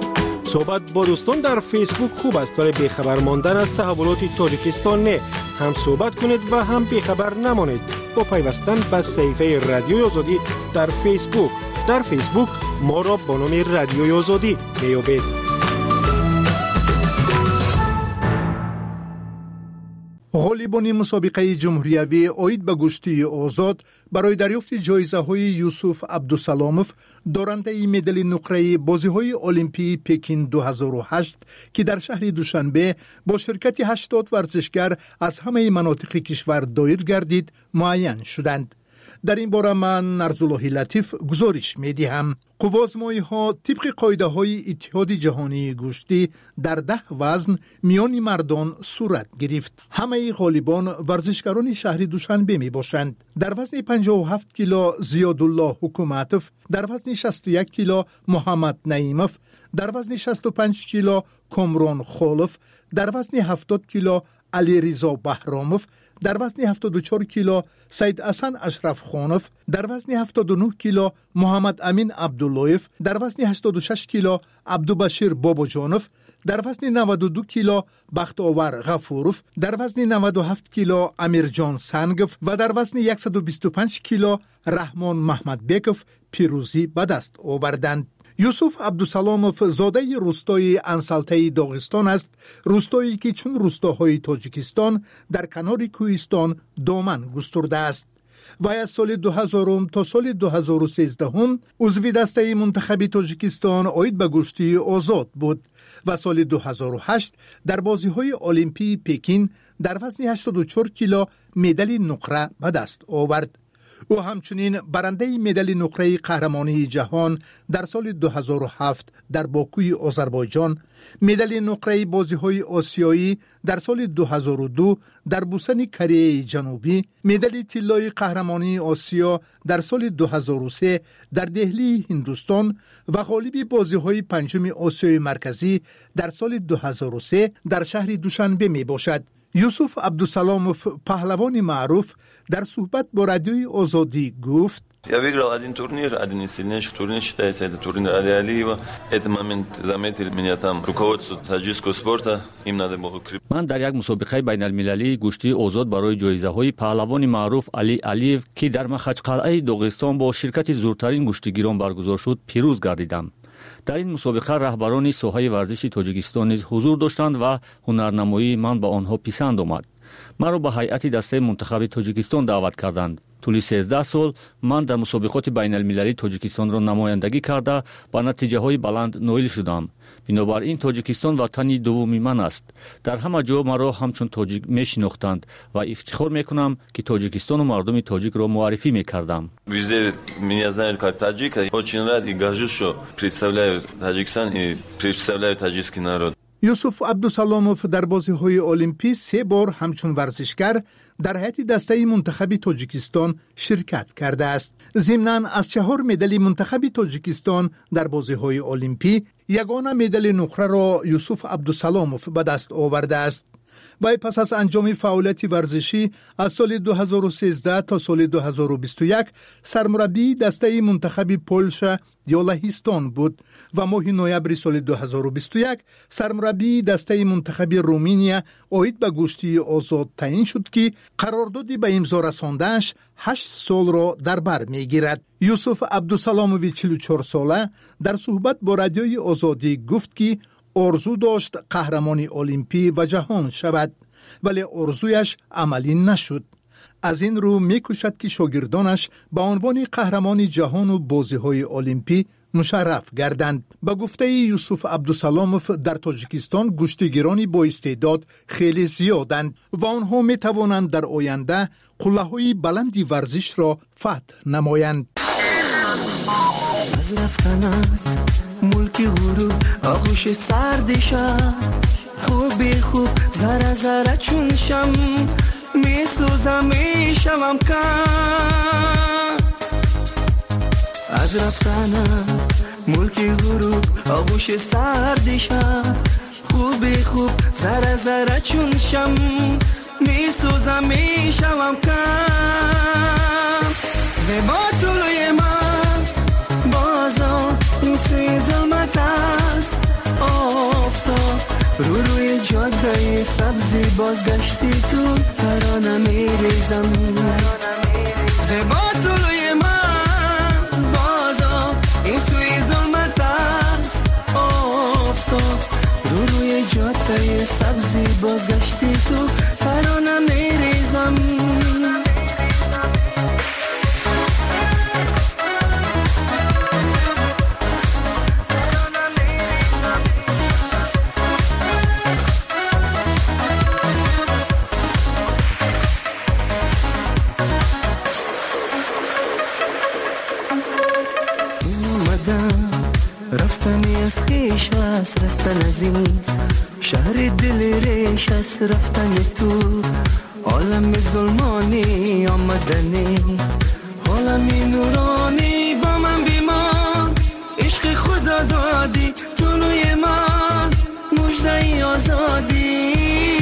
صحبت با دوستان در فیسبوک خوب است ولی بیخبر ماندن از تحولات تاجیکستان نه. هم صحبت کنید و هم بیخبر نمانید با پیوستن به صفحه رادیوی آزادی در فیسبوک. در فیسبوک ما را با نام رادیوی آزادی میابید. غالبان مسابقه جمهوریوی اید به گشتی آزاد برای دریافت جایزه های یوسف عبدالسلاموف دارنده مدال نقره بازی های المپی پکین دو هزار و هشت که در شهر دوشنبه با شرکت هشتاد ورزشگر از همه مناطق کشور دایر گردید معین شدند. در این باره من نرزالله لطیف گزارش میدهم. قوازمایی ها طبق قاعده های اتحاد جهانی گشتی در ده وزن میان مردان صورت گرفت. همه غالبان ورزشکاران شهر دوشنبه می باشند. در وزن پنجاه و هفت کیلو زیادالله حکومتوف، در وزن شصت و یک کیلو محمد نعیموف، در وزن شصت و پنج کیلو کامران خالف، در وزن هفتاد کیلو علی رضا بهراموف، در وزن هفتاد و چهار کیلو سید حسن اشرف خانوف، در وزن هفتاد و نه کیلو محمد امین عبداللهیف، در وزن هشتاد و شش کیلو عبدالبشیر باباجانوف، در وزن نود و دو کیلو بختاور غفوروف، در وزن نود و هفت کیلو امیرجان سنگف و در وزن صد و بیست و پنج کیلو رحمان محمد بیکوف پیروزی به دست آوردند. یوسف عبدالسلاموف زاده روستای انسلته داغستان است، روستایی که چون روستاهای تاجیکستان در کنار کوهستان دامن گسترده است. وی از سال دو هزار تا سال دو هزار و سیزده عضو دسته منتخب تاجیکستان اید به گشتی آزاد بود و سال دو هزار و هشت در بازی‌های المپی پکین در وزن هشتاد و چهار کیلو مدال نقره به دست آورد. او همچنین برنده مدال نقره قهرمانی جهان در سال دو هزار و هفت در باکوی آذربایجان، مدال نقره بازی‌های آسیایی در سال دو هزار و دو در بوسن کره جنوبی، مدال طلای قهرمانی آسیا در سال دو هزار و سه در دهلی هندوستان و غالب بازی‌های پنجم آسیای مرکزی در سال دو هزار و سه در شهر دوشنبه می باشد. یوسف عبدالسلاموف پهلوان معروف در صحبت با رادیوی آزادی گفت: Я выиграл один турнир, один из сильнейших турниров считается, это турнир Али Алиева. Этот момент заметили меня там руководство таджикского спорта, им надо было укрепить. من در یک مسابقه بین المللی گشتی آزاد برای جایزه های پهلوان معروف علی علیف که در مخچقلعه داغستان با شرکت زورترین گشتیگیران برگزار شد پیروز گردیدم. در این مسابقه رهبران ساحه ورزش تاجیکستان نیز حضور داشتند و هنرنمایی من به آنها پسند آمد. مرا به هیئت دسته منتخب تاجیکستان دعوت کردند. طول سیزده سال من در مسابقات بین المللی تاجیکستان را نمایندگی کرده با نتیجه های بلند نائل شدم. بنابراین تاجیکستان وطنی دومی من است. در همه جا مرا همچون تاجیک می شناختند و افتخار می کنم که تاجیکستان و مردم تاجیک را معرفی می کردم. Везде меня знали как таджика. Очень рад и горжусь, что представляю Таджикистан и представляю таджикский народ. یوسف عبدالسلاموف در بازی‌های المپی سه بار همچون ورزشگر در هیئت دسته منتخب تاجیکستان شرکت کرده است. ضمناً از چهار مدال منتخب تاجیکستان در بازی‌های المپی یگانه مدال نقره را یوسف عبدالسلاموف به دست آورده است. وی پس از انجام فعالیت ورزشی از سال دو هزار و سیزده تا سال دو هزار و بیست و یک سرمربی دسته منتخب پولش یا لهستان بود و ماه نوامبر سال دو هزار و بیست و یک سرمربی دسته منتخب رومانیا اید به گشتی آزاد تعیین شد که قراردادی به امضا رسانده‌اش هشت سال را در بر میگیرد. یوسف عبدالسلاموف چهل و چهار ساله در صحبت با رادیوی آزادی گفت که آرزو داشت قهرمان المپی و جهان شود ولی آرزویش عملی نشد. از این رو میکوشد که شاگردانش به عنوان قهرمان جهان و بازی‌های المپی مشرف گردند. به گفته یوسف عبدالسلاموف در تاجیکستان گشتیگیرانی با استعداد خیلی زیادند و آنها می توانند در آینده قله‌های بلندی ورزش را فتح نمایند. از رفتنت ملکی غروب آغوش سردشم خوبی خوب زره زره چون شم می سوزم می شوم کم از رفتنت ملکی غروب آغوش سردشم خوبی خوب زره زره چون شم می سوزم می شوم کم زیبا طلوی من بازم این سوی ظلمت است جاده سبزی بازگشتی تو ترانه میریزم زیبا طلوی من بازا این سوی ظلمت است آفتاب رو روی جاده سبزی بازگشتی تو ترانه میریزم رفتنی از خیش است رستن از این شهر دل ریش است رفتن تو عالم ظلمانی آمدنی عالمی نورانی با من بیمان عشق خدا دادی طلوی من مژده آزادی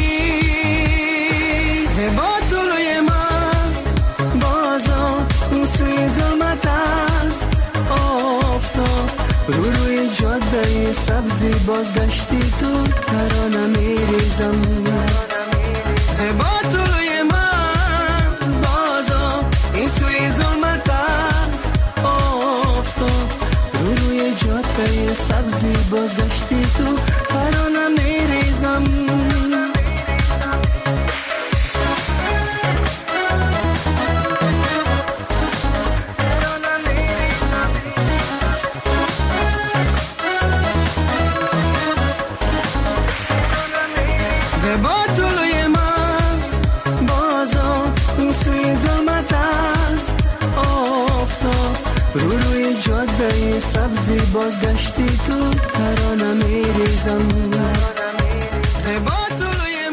زیبا طلوی من بازا این سوی ظلمت است آفتاب رو روی جاده سبزی بازگشتی تو ترانه میریزم زیبا طلوی من بازا این سوی ظلمت است آفتاب رو روی جاده سبزی بازگشتی تو ترانه میریزم زیبا طلوی من بازا این سوی ظلمت است آفتاب رو روی جاده سبزی بازگشتی تو ترانه میریزم زیبا طلوی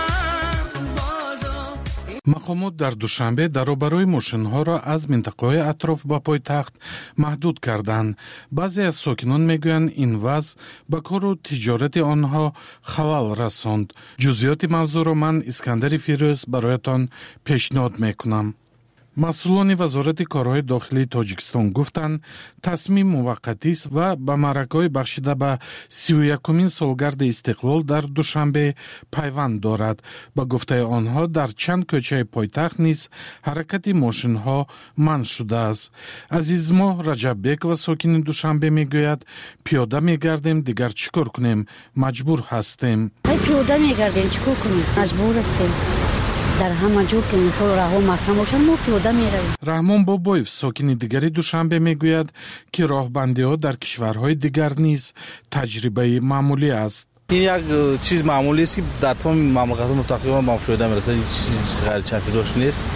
من بازا. مقامات در دوشنبه درباره ماشین‌ها را از منطقه‌های اطراف به پایتخت محدود کردند. بعضی از ساکنان میگویند این وضع به کار و تجارت آنها خلل رساند. جزئیات موضوع را من اسکندر فیروز برایتان پیشنهاد میکنم. مسئولان وزارت کارهای داخلی تاجیکستان گفتند تصمیم موقتی است و به مرکه‌های بخشیده به سی و یکمین سالگرد استقلال در دوشنبه پیوند دارد. به گفته آنها در چند کوچه پایتخت نیز حرکت ماشین‌ها منع شده است. عزیز ما رجب بیگ و ساکن دوشنبه میگوید پیاده میگردیم دیگر چیکار کنیم مجبور هستیم. پیاده میگردیم چیکار کنیم مجبور هستیم. در همه جور که مثال راه محکم باشن ما پیاده میرویم. رحمان بابایف ساکن دیگری دوشنبه میگوید که راهبندی ها در کشورهای دیگر نیز تجربه معمولی است. این یک چیز معمولی است که در تمام مملکت‌ها تقریبا مشاهده میرسه. این چیز غیر چشم‌داشت نیست.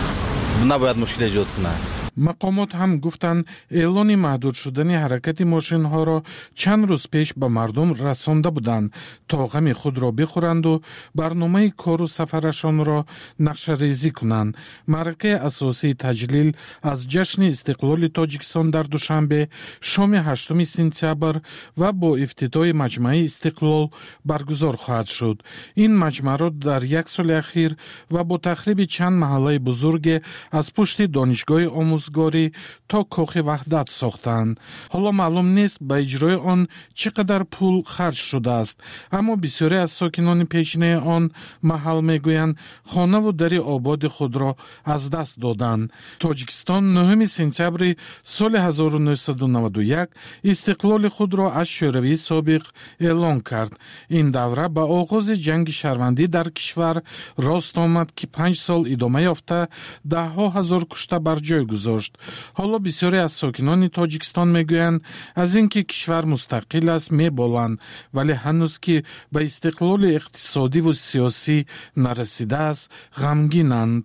نباید مشکل ایجاد کنه. مقامات هم گفتند اعلان محدود شدن حرکت ماشین ها را چند روز پیش به مردم رسانده بودند تا غم خود را بخورند و برنامه کار و سفرشان را نقشه ریزی کنند. معرکه اساسی تجلیل از جشن استقلال تاجیکستان در دوشنبه شام هشتم سپتامبر و با افتتاح مجمع استقلال برگزار خواهد شد. این مجمع را در یک سال اخیر و با تخریب چند محله بزرگ از پشت دانشگاه آموزگاری تا کاخ وحدت ساختند. حالا معلوم نیست به اجرای آن چقدر پول خرج شده است، اما بسیاری از ساکنان پیشینه آن محل میگویند خانه و در آباد خود را از دست دادند. تاجیکستان نهم سپتامبر سال هزار و نهصد و نود و یک استقلال خود را از شوروی سابق اعلان کرد. این دوره به آغاز جنگ شهروندی در کشور راست آمد که پنج سال ادامه یافته ده ها هزار کشته بر جای گذاشت. حالا بسیاری از ساکنان تاجیکستان میگویند از اینکه کشور مستقل است میبالند، ولی هنوز که به استقلال اقتصادی و سیاسی نرسیده است غمگینند.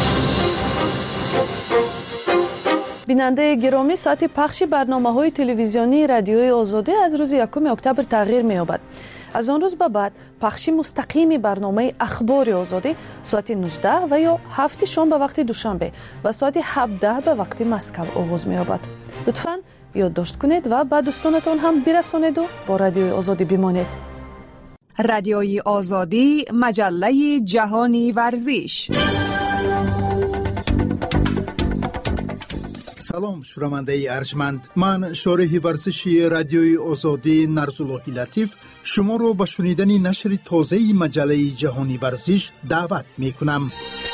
بیننده گرامی، ساعت پخش برنامه‌های تلویزیونی رادیوی آزادی از روز یکم اکتبر تغییر می‌یابد. از آن روز به بعد پخش مستقیم برنامه اخبار آزادی ساعت نوزده و یا هفت شام به وقت دوشنبه و ساعت هفده به وقت مسکو آغاز می‌یابد. لطفاً یادداشت کنید و به دوستانتان هم برسانید و با رادیوی آزادی بمانید. رادیوی آزادی، مجله جهانی ورزش. سلام شنونده ارجمند، من شارح ورزشی رادیوی آزادی نرزاللهی لطیف شما رو به شنیدن نشر تازه مجله جهانی ورزش دعوت می کنم.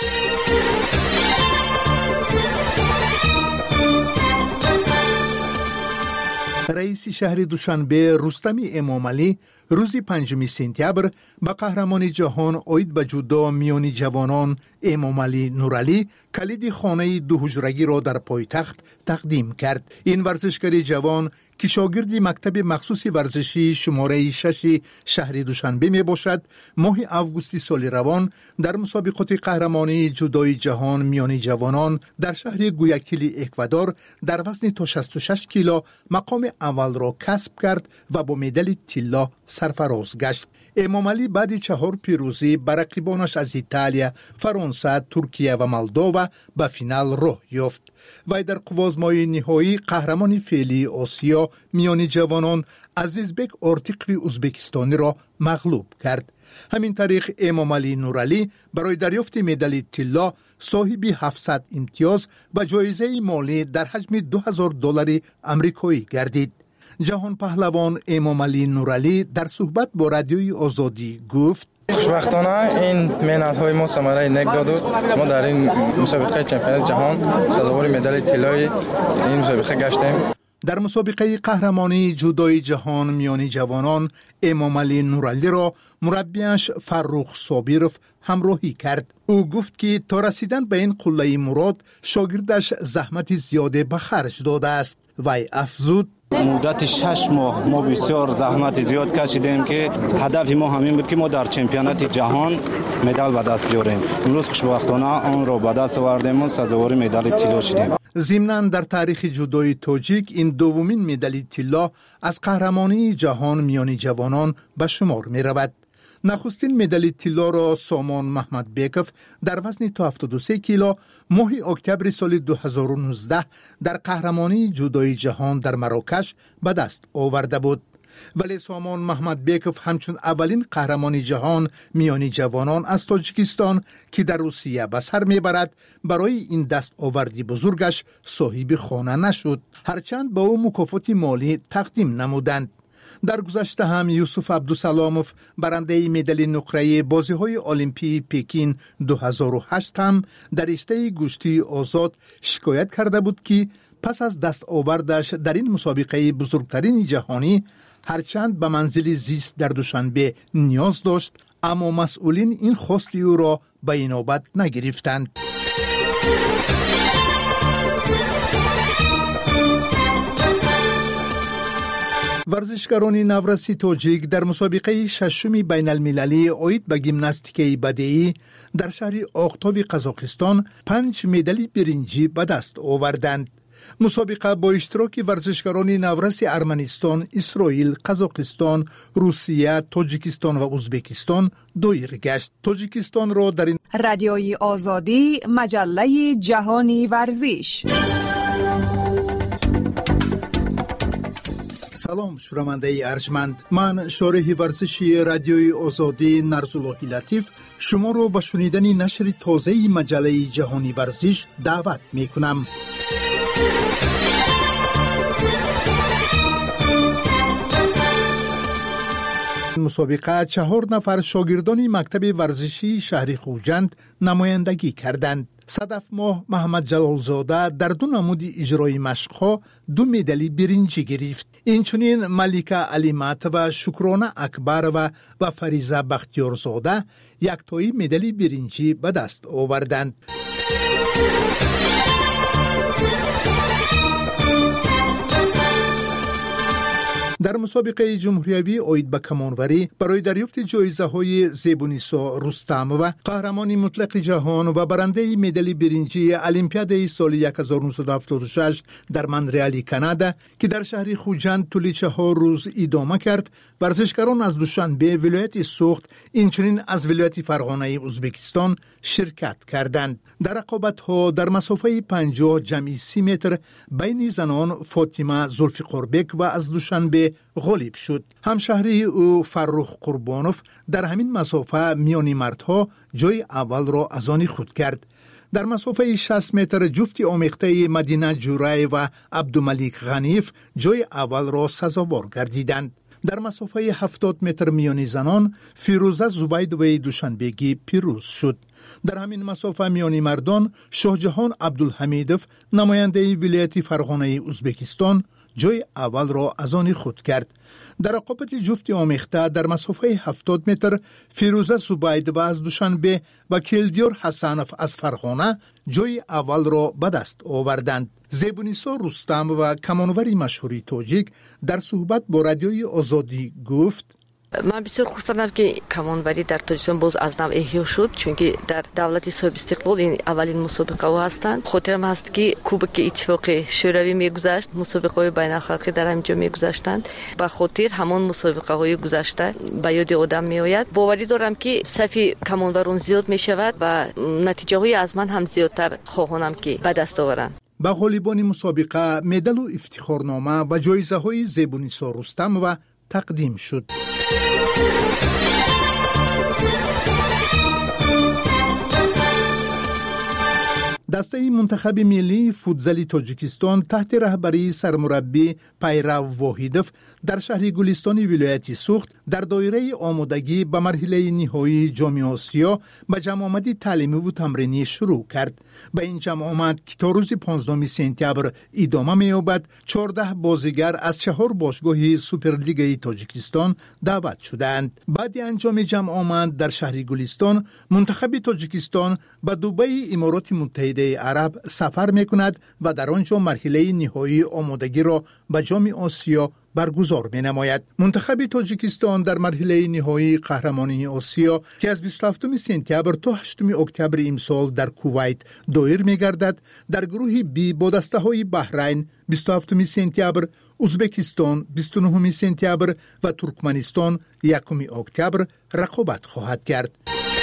رئیس شهر دوشنبه رستم امامعلی روز پنجم سپتامبر به قهرمان جهان اوید به جودو میان جوانان امامعلی نورعلی کلید خانه دو حجرگی را در پایتخت تقدیم کرد. این ورزشکار جوان که شاگرد مکتب مخصوص ورزشی شماره شش شهر دوشنبه می باشد، ماه آگوست سال روان در مسابقات قهرمانی جودوی جهان میان جوانان در شهر گویاکیل اکوادور در وزن تا شصت و شش کیلو مقام اول را کسب کرد و با مدال طلا سرفراز گشت. امامعلی بعد چهار پیروزی بر رقیبانش از ایتالیا، فرانسه، ترکیه و مولدووا به فینال راه یافت. وی در قوازمای نهایی قهرمان فعلی آسیا میان جوانان عزیزبک آرتیقوی ازبکستانی را مغلوب کرد. همین طریق امامعلی نورعلی برای دریافت مدال طلا صاحب هفتصد امتیاز و جایزه مالی در حجم دو هزار دلار آمریکایی گردید. جهان پهلوان امامعلی نورعلی در صحبت با رادیوی آزادی گفت: خوشبختانه این محنت‌های ما ثمره نیک داد. ما در این مسابقه چمپیونات جهان سزاوار مدال طلای این مسابقه گشتیم. در مسابقه قهرمانی جودوی جهان میان جوانان امامعلی نورعلی را مربیش فرخ صابرов همراهی کرد. او گفت که تا رسیدن به این قله مراد شاگردش زحمت زیاده به خرج داده است. وی افزود: مدت شش ماه ما بسیار زحمت زیاد کشیدیم که هدف ما همین بود که ما در چمپیونات جهان مدال به دست بیاریم. امروز خوشبختانه آن را به دست آوردیم و سزاوار مدال طلا شدیم. ضمناً در تاریخ جودوی تاجیک این دومین مدال طلا از قهرمانی جهان میان جوانان به شمار می رود. نخستین مدال طلا را سامان محمد بیکف در وزن تا هفتاد و سه کیلو ماه اکتبر سال دو هزار و نوزده در قهرمانی جودوی جهان در مراکش به دست آورده بود. ولی سامان محمد بیکف همچون اولین قهرمانی جهان میانی جوانان از تاجیکستان که در روسیه به سر میبرد برای این دست آوردی بزرگش صاحب خانه نشد، هرچند به او مکافات مالی تقدیم نمودند. در گذشته هم یوسف عبدالسلاموف برنده مدال نقره بازی‌های المپی پکین دو هزار و هشت هم در رشته گوشتی آزاد شکایت کرده بود که پس از دست آوردش در این مسابقه بزرگترین جهانی هرچند به منزل زیست در دوشنبه نیاز داشت، اما مسئولین این خواست او را به اینابت نگرفتند. ورزشکاران نورسی تاجیک در مسابقه ششم بین المللی اوید به گیمناستیک بدیعی در شهر آختاب قزاقستان پنج مدال برنجی به دست آوردند. مسابقه با اشتراک ورزشکاران نورس ارمنستان، اسرائیل، قزاقستان، روسیه، تاجیکستان و ازبکستان دایر گشت. تاجیکستان را در این رادیوی آزادی مجله جهانی ورزش. سلام شنونده ارجمند، من شارح ورزشی رادیوی آزادی نرزاللهی لطیف شما رو به شنیدن نشر تازه مجله جهانی ورزش دعوت می کنم. مسابقه چهار نفر شاگردان مکتب ورزشی شهر خوجند نمایندگی کردند. صدف ماه محمد جلالزاده در دو نمود اجرای مشق‌ها دو مدال برنجی گرفت. اینچنین ملیکه علیمت و شکرانه اکبرова و فریزه بختیارزاده یک تایی مدال برنجی به دست آوردند. در مسابقه جمهوریوی اوید به کمانوری برای دریافت جایزه های زیبونیسا رستم و قهرمان مطلق جهان و برنده مدال برنجی المپیاد سال هزار و نهصد و هفتاد و شش در مونترال کانادا که در شهر خوجند طول چهار روز ادامه کرد، ورزشکاران از دوشنبه ولایت سوخت اینچنین از ولایت فرغانه ازبکستان شرکت کردند. در رقابت‌ها در مسافه پنجاه جمعی سی متر بین زنان فاطمه زلفقاربک و از دوشنبه غالب شد. همشهری او فرخ قربانوف در همین مسافه میان مردها جای اول را از آن خود کرد. در مسافه شصت متر جفت آمیخته مدینه جورای و عبدالملیک غنیف جای اول را سزاوار گردیدند. در مسافه هفتاد متر میانی زنان فیروزه زبید و دوشنبگی پیروز شد. در همین مسافه میانی مردان شاهجهان عبدالحمیدوف نماینده ولایت فرغانه ازبکستان جای اول را از آن خود کرد. در رقابت جفت آمیخته در مسافه هفتاد متر فیروزه زبید و از دوشنبه و کلدیار حسنف از فرغانه جای اول را به دست آوردند. زیبونیسا رستم و کمانوری مشهوری تاجیک در صحبت با رادیوی آزادی گفت: من بسیار خوشحالم که کمانوری در تاجیکستان باز از نو احیا شد، چون که در دولت صاحب استقلال این اولین مسابقه ها هستند. خاطرم هست که کوبک اتفاق شوروی میگذشت، مسابقه های بین المللی در همینجا میگذشتند. به خاطر همان مسابقه های گذشته به یاد آدم میآید. باوری دارم که صف کمانوران زیاد میشود و نتیجه های از من هم زیادتر خواهانم که به دست آورند. به غالیبان مسابقه مدال و افتخارنامه و جایزه های زیبونیسا رستم و تقدیم شد. دسته منتخب ملی فوتزال تاجیکستان تحت رهبری سرمربی پیرو واحدوف در شهر گلستان ولایت سوخت در دایره آمادگی به مرحله نهایی جام آسیا به جمع آمدی تعلیمی و تمرینی شروع کرد. به این جمع آمد که تا روز پانزدهم سپتامبر ادامه می‌یابد چهارده بازیگر از چهار باشگاه سوپرلیگ تاجیکستان دعوت شدند. بعد انجام جمع آمد در شهر گلستان منتخب تاجیکستان به دبی امارات متحده عرب سفر می‌کند و در آنجا مرحله نهایی آمادگی را به جام آسیا برگزار می نماید. منتخب تاجیکستان در مرحله نهایی قهرمانی آسیا که از بیست و هفتم سپتامبر تا هشتم اکتبر امسال در کویت دایر می گردد در گروه بی با دسته های بحرین بیست و هفتم سپتامبر، ازبکستان بیست و نهم سپتامبر و ترکمنستان یکم اکتبر رقابت خواهد کرد.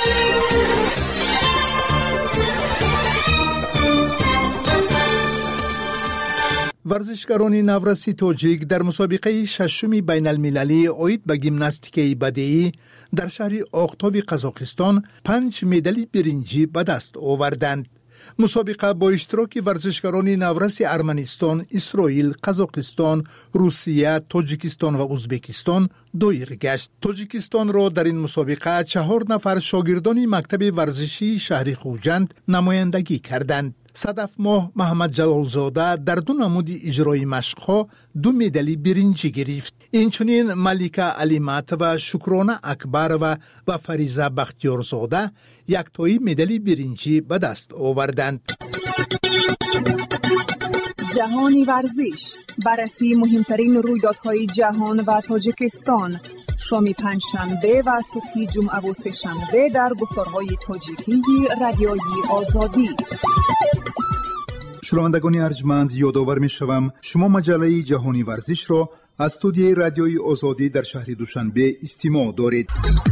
ورزشکاران نورسی تاجیک در مسابقه ششم بین المللی عاید به گیمناستیک بدیعی در شهر آختاب قزاقستان پنج مدال برنجی به دست آوردند. مسابقه با اشتراک ورزشکاران نورس ارمنستان، اسرائیل، قزاقستان، روسیه، تاجیکستان و ازبکستان دایر گشت. تاجیکستان را در این مسابقه چهار نفر شاگردان مکتب ورزشی شهر خوجند نمایندگی کردند. صدف ماه محمد جلالزاده در دو نمود اجرای مشق‌ها دو مدال برنجی گرفت. اینچنین ملیکه علیمت و شکرانه اکبر و و فریزه بختیارزاده یک تایی مدال برنجی به دست آوردند. جهانی ورزش، بررسی مهمترین رویدادهای جهان و تاجیکستان، شام پنجشنبه و صبح جمعه و سه‌شنبه در گفتارهای تاجیکی رادیوی آزادی. شنوندگان ارجمند، یادآور می‌شوم شما مجله جهانی ورزش را از استودیوی رادیوی آزادی در شهر دوشنبه استماع دارید.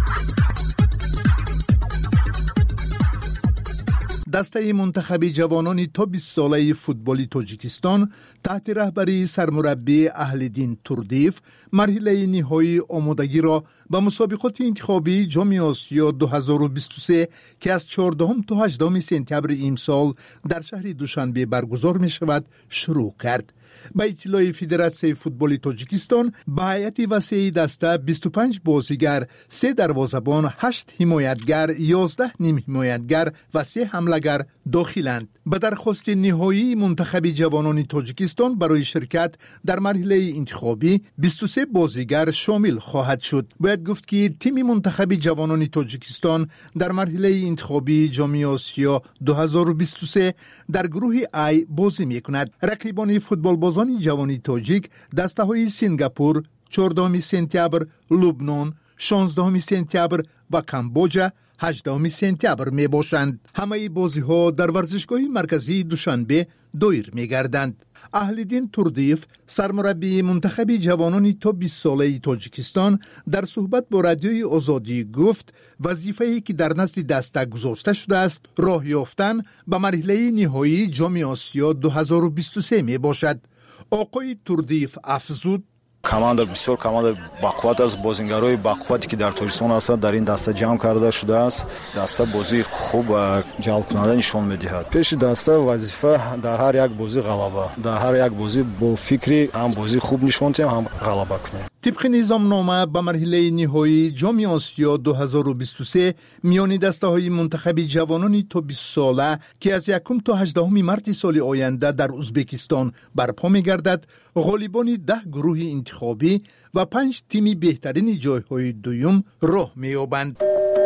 دسته منتخب جوانان تا بیست ساله فوتبال تاجیکستان تحت رهبری سرمربی اهلدین توردیف مرحله نهایی آمادگی را به مسابقات انتخابی جام آسیا دو هزار و بیست و سه که از چهاردهم تا هجدهم سپتامبر امسال در شهر دوشنبه برگزار می شود شروع کرد. به اطلاع فدراسیون فوتبال تاجیکستان به هیئت وسیع دسته بیست و پنج بازیگر، سه دروازه‌بان، هشت حمایتگر، یازده نیم حمایتگر و سه حمله‌گر داخلند. به درخواست نهایی منتخب جوانان تاجیکستان برای شرکت در مرحله انتخابی بیست و سه بازیگر شامل خواهد شد. باید گفت که تیم منتخب جوانان تاجیکستان در مرحله انتخابی جام آسیا دو هزار و بیست و سه در گروه ای بازی می‌کند. رقیبان فوتبال بازان جوانی تاجیک دسته های سنگاپور، چهاردهم سپتامبر، لبنان، شانزدهم سپتامبر و کامبوجا هجدهم سپتامبر می باشند. همه بازی ها در ورزشگاه مرکزی دوشنبه دایر می گردند. اهلدین توردیف سرمربی منتخب جوانان تا بیست ساله تاجیکستان در صحبت با رادیوی آزادی گفت وظیفه‌ای که در نزد دسته گذاشته شده است راه یافتن به مرحله نهایی جام آسیا دو هزار و بیست و سه می باشد. آقای توردیف افزود: команда бисёр команда бақувват аст. бозингарои бақуввате ки дар тоҷикистон ҳастанд дар ин даста ҷамъ карда шудааст. даста бозии хуб ҷалбкунанда нишон медиҳад. пеши даста вазифа дар ҳар як бозӣ ғалаба, дар ҳар як бозӣ бо фикри ҳам бозӣ хуб нишон диҳем, ҳам ғалаба кунем. طبق نظامنامه به مرحله نهایی جام آسیا دو هزار و بیست و سه میان دسته‌های منتخب جوانان تا بیست ساله که از یکم تا هجدهم مارس سال آینده در ازبکستان برپا می‌گردد، غالبان ده گروه انتخابی و پنج تیم بهترین جایهای دوم راه می‌یابند.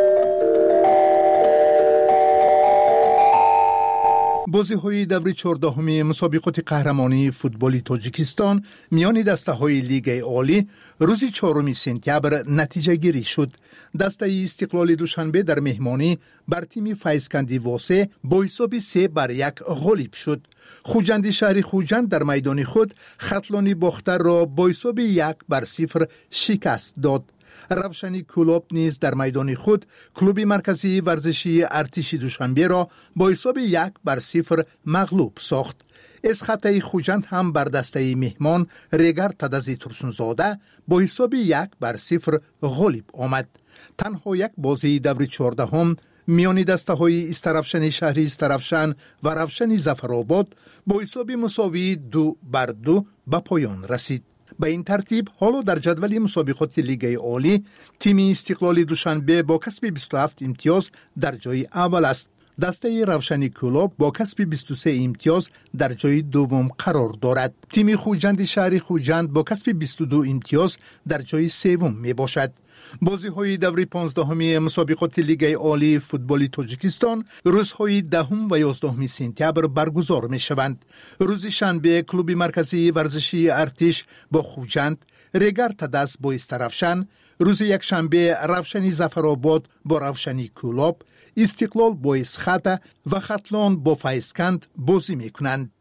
بازی‌های دور چهاردهم مسابقات قهرمانی فوتبال تاجیکستان میان دسته‌های لیگ عالی روز چهارم سپتامبر نتیجه گیری شد. دسته استقلال دوشنبه در مهمانی بر تیم فیضکندی واسه با حساب سه بر یک غالب شد. خوجند شهر خوجند در میدان خود خطلانی باختر را با حساب یک بر صفر شکست داد. روشنی کلوب نیز در میدان خود کلوب مرکزی ورزشی ارتش دوشنبه را با حساب یک بر صفر مغلوب ساخت. اسخطه خوجند هم بر دسته مهمان ریگر تدزی ترسونزاده با حساب یک بر صفر غالب آمد. تنها یک بازی دور چهاردهم میان دسته های استرافشن شهری استرافشن و روشن ظفرآباد با حساب مساوی دو بر دو به پایان رسید. به این ترتیب حالا در جدول مسابقات لیگ عالی تیم استقلال دوشنبه با کسب بیست و هفت امتیاز در جای اول است. دسته روشنی کلوب با کسب بیست و سه امتیاز در جای دوم قرار دارد. تیم خوجند شهر خوجند با کسب بیست و دو امتیاز در جای سوم می باشد. بازی های دور پانزدهم مسابقات لیگ عالی فوتبال تاجیکستان روزهای دهم و یازدهم سپتامبر برگزار می شوند. روز شنبه کلوب مرکزی ورزشی ارتش با خوجند، ریگر تدس با استرافشن، روز یک شنبه روشنی ظفرآباد با روشنی کلوب، استقلال با اسخطه و خطلان با فیضکند بازی می کنند.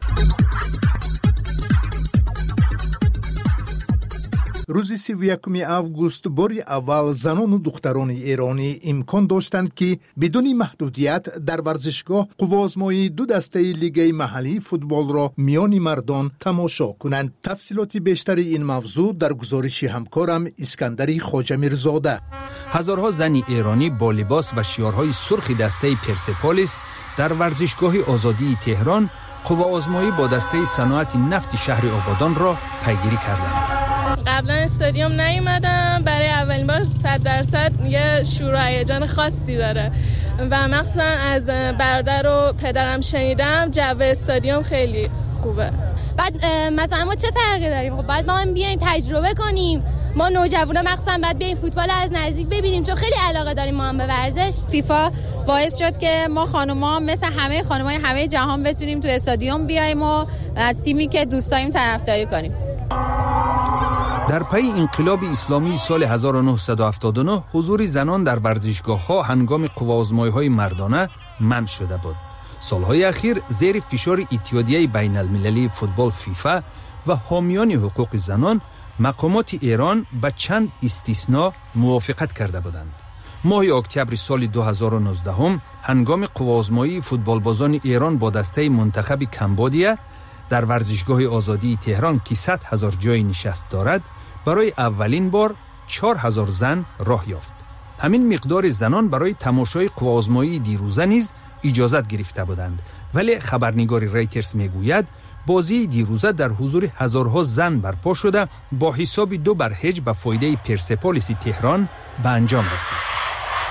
روز سی و یکم آگوست باری اول زنان و دختران ایرانی امکان داشتند که بدون محدودیت در ورزشگاه قوازمایی دو دسته لیگ محلی فوتبال را میان مردان تماشا کنند. تفصیلات بیشتر این موضوع در گزارش همکارم اسکندری خواجه‌میرزاده. هزارها زن ایرانی با لباس و شیارهای سرخ دسته پرسپولیس در ورزشگاه آزادی تهران قوازمایی با دسته صنعت نفت شهر آبادان را پیگیری کردند. قبلا استادیوم نیومدم، برای اولین بار صد درصد یه شور و هیجان خاصی داره و مخصوصا از برادر و پدرم شنیدم جو استادیوم خیلی خوبه. بعد مثلا ما چه فرقی داریم؟ خب بعد ما هم بیایم تجربه کنیم. ما نوجوانا مخصوصا بعد بیایم فوتبال از نزدیک ببینیم چون خیلی علاقه داریم ما هم به ورزش. فیفا باعث شد که ما خانوما مثل همه خانمای همه جهان بتونیم تو استادیوم بیایم و از تیمی که دوست داریم طرفداری کنیم. در پی انقلاب اسلامی سال هزار و نهصد و هفتاد و نه حضور زنان در ورزشگاه‌ها هنگام قوازمایی‌های مردانه منع شده بود. سالهای اخیر زیر فشار اتحادیه بین المللی فوتبال فیفا و حامیان حقوق زنان مقامات ایران به چند استثناء موافقت کرده بودند. ماه اکتبر سال دو هزار و نوزده هم هنگام قوازمایی فوتبالبازان ایران با دسته منتخب کمبودیا در ورزشگاه آزادی تهران که صد هزار جای نشست دارد برای اولین بار چهار هزار زن راه یافت. همین مقدار زنان برای تماشای قوازمایی دیروزه نیز اجازت گرفته بودند، ولی خبرنگار رایترز میگوید بازی دیروزه در حضور هزارها زن برپا شده با حساب دو بر هیچ به فایده پرسپولیس تهران به انجام رسید.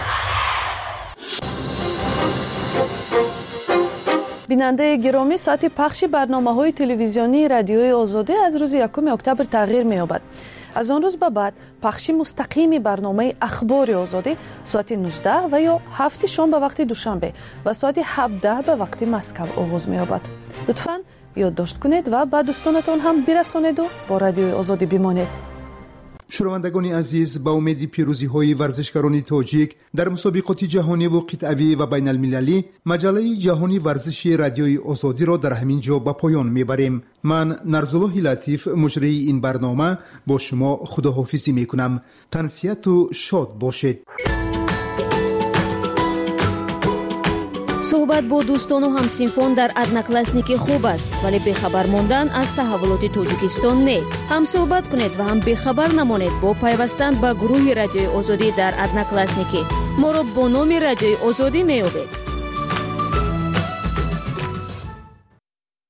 بیننده گرامی، ساعت پخش برنامه‌های تلویزیونی رادیوی آزادی از روز یکم اکتبر تغییر می‌یابد. از آن روز به بعد پخش مستقیم برنامه اخبار آزادی ساعت نوزده و یا هفت شام به وقت دوشنبه و ساعت هفده به وقت مسکو آغاز می‌یابد. لطفاً یادداشت کنید و به دوستانتان هم برسانید و با رادیوی آزادی بمانید. شنوندگان عزیز، با امید پیروزی های ورزشکاران تاجیک در مسابقات جهانی و قطعی و بین المللی، مجله جهانی ورزشی رادیوی آزادی را در همین جا به پایان میبریم. من نرزالله لطیف مجری این برنامه با شما خداحافظی میکنم. تنسیت و شاد باشید. суҳбат бо дӯстону ҳамсинфон дар одноклассники хуб аст, вале бехабар мондан аз таҳаввулоти тоҷикистон не. ҳамсуҳбат кунед ва ҳам бехабар намонед бо пайвастан ба гурӯҳи радиои озодӣ дар одноклассники. моро бо номи радиои озодӣ меёбед.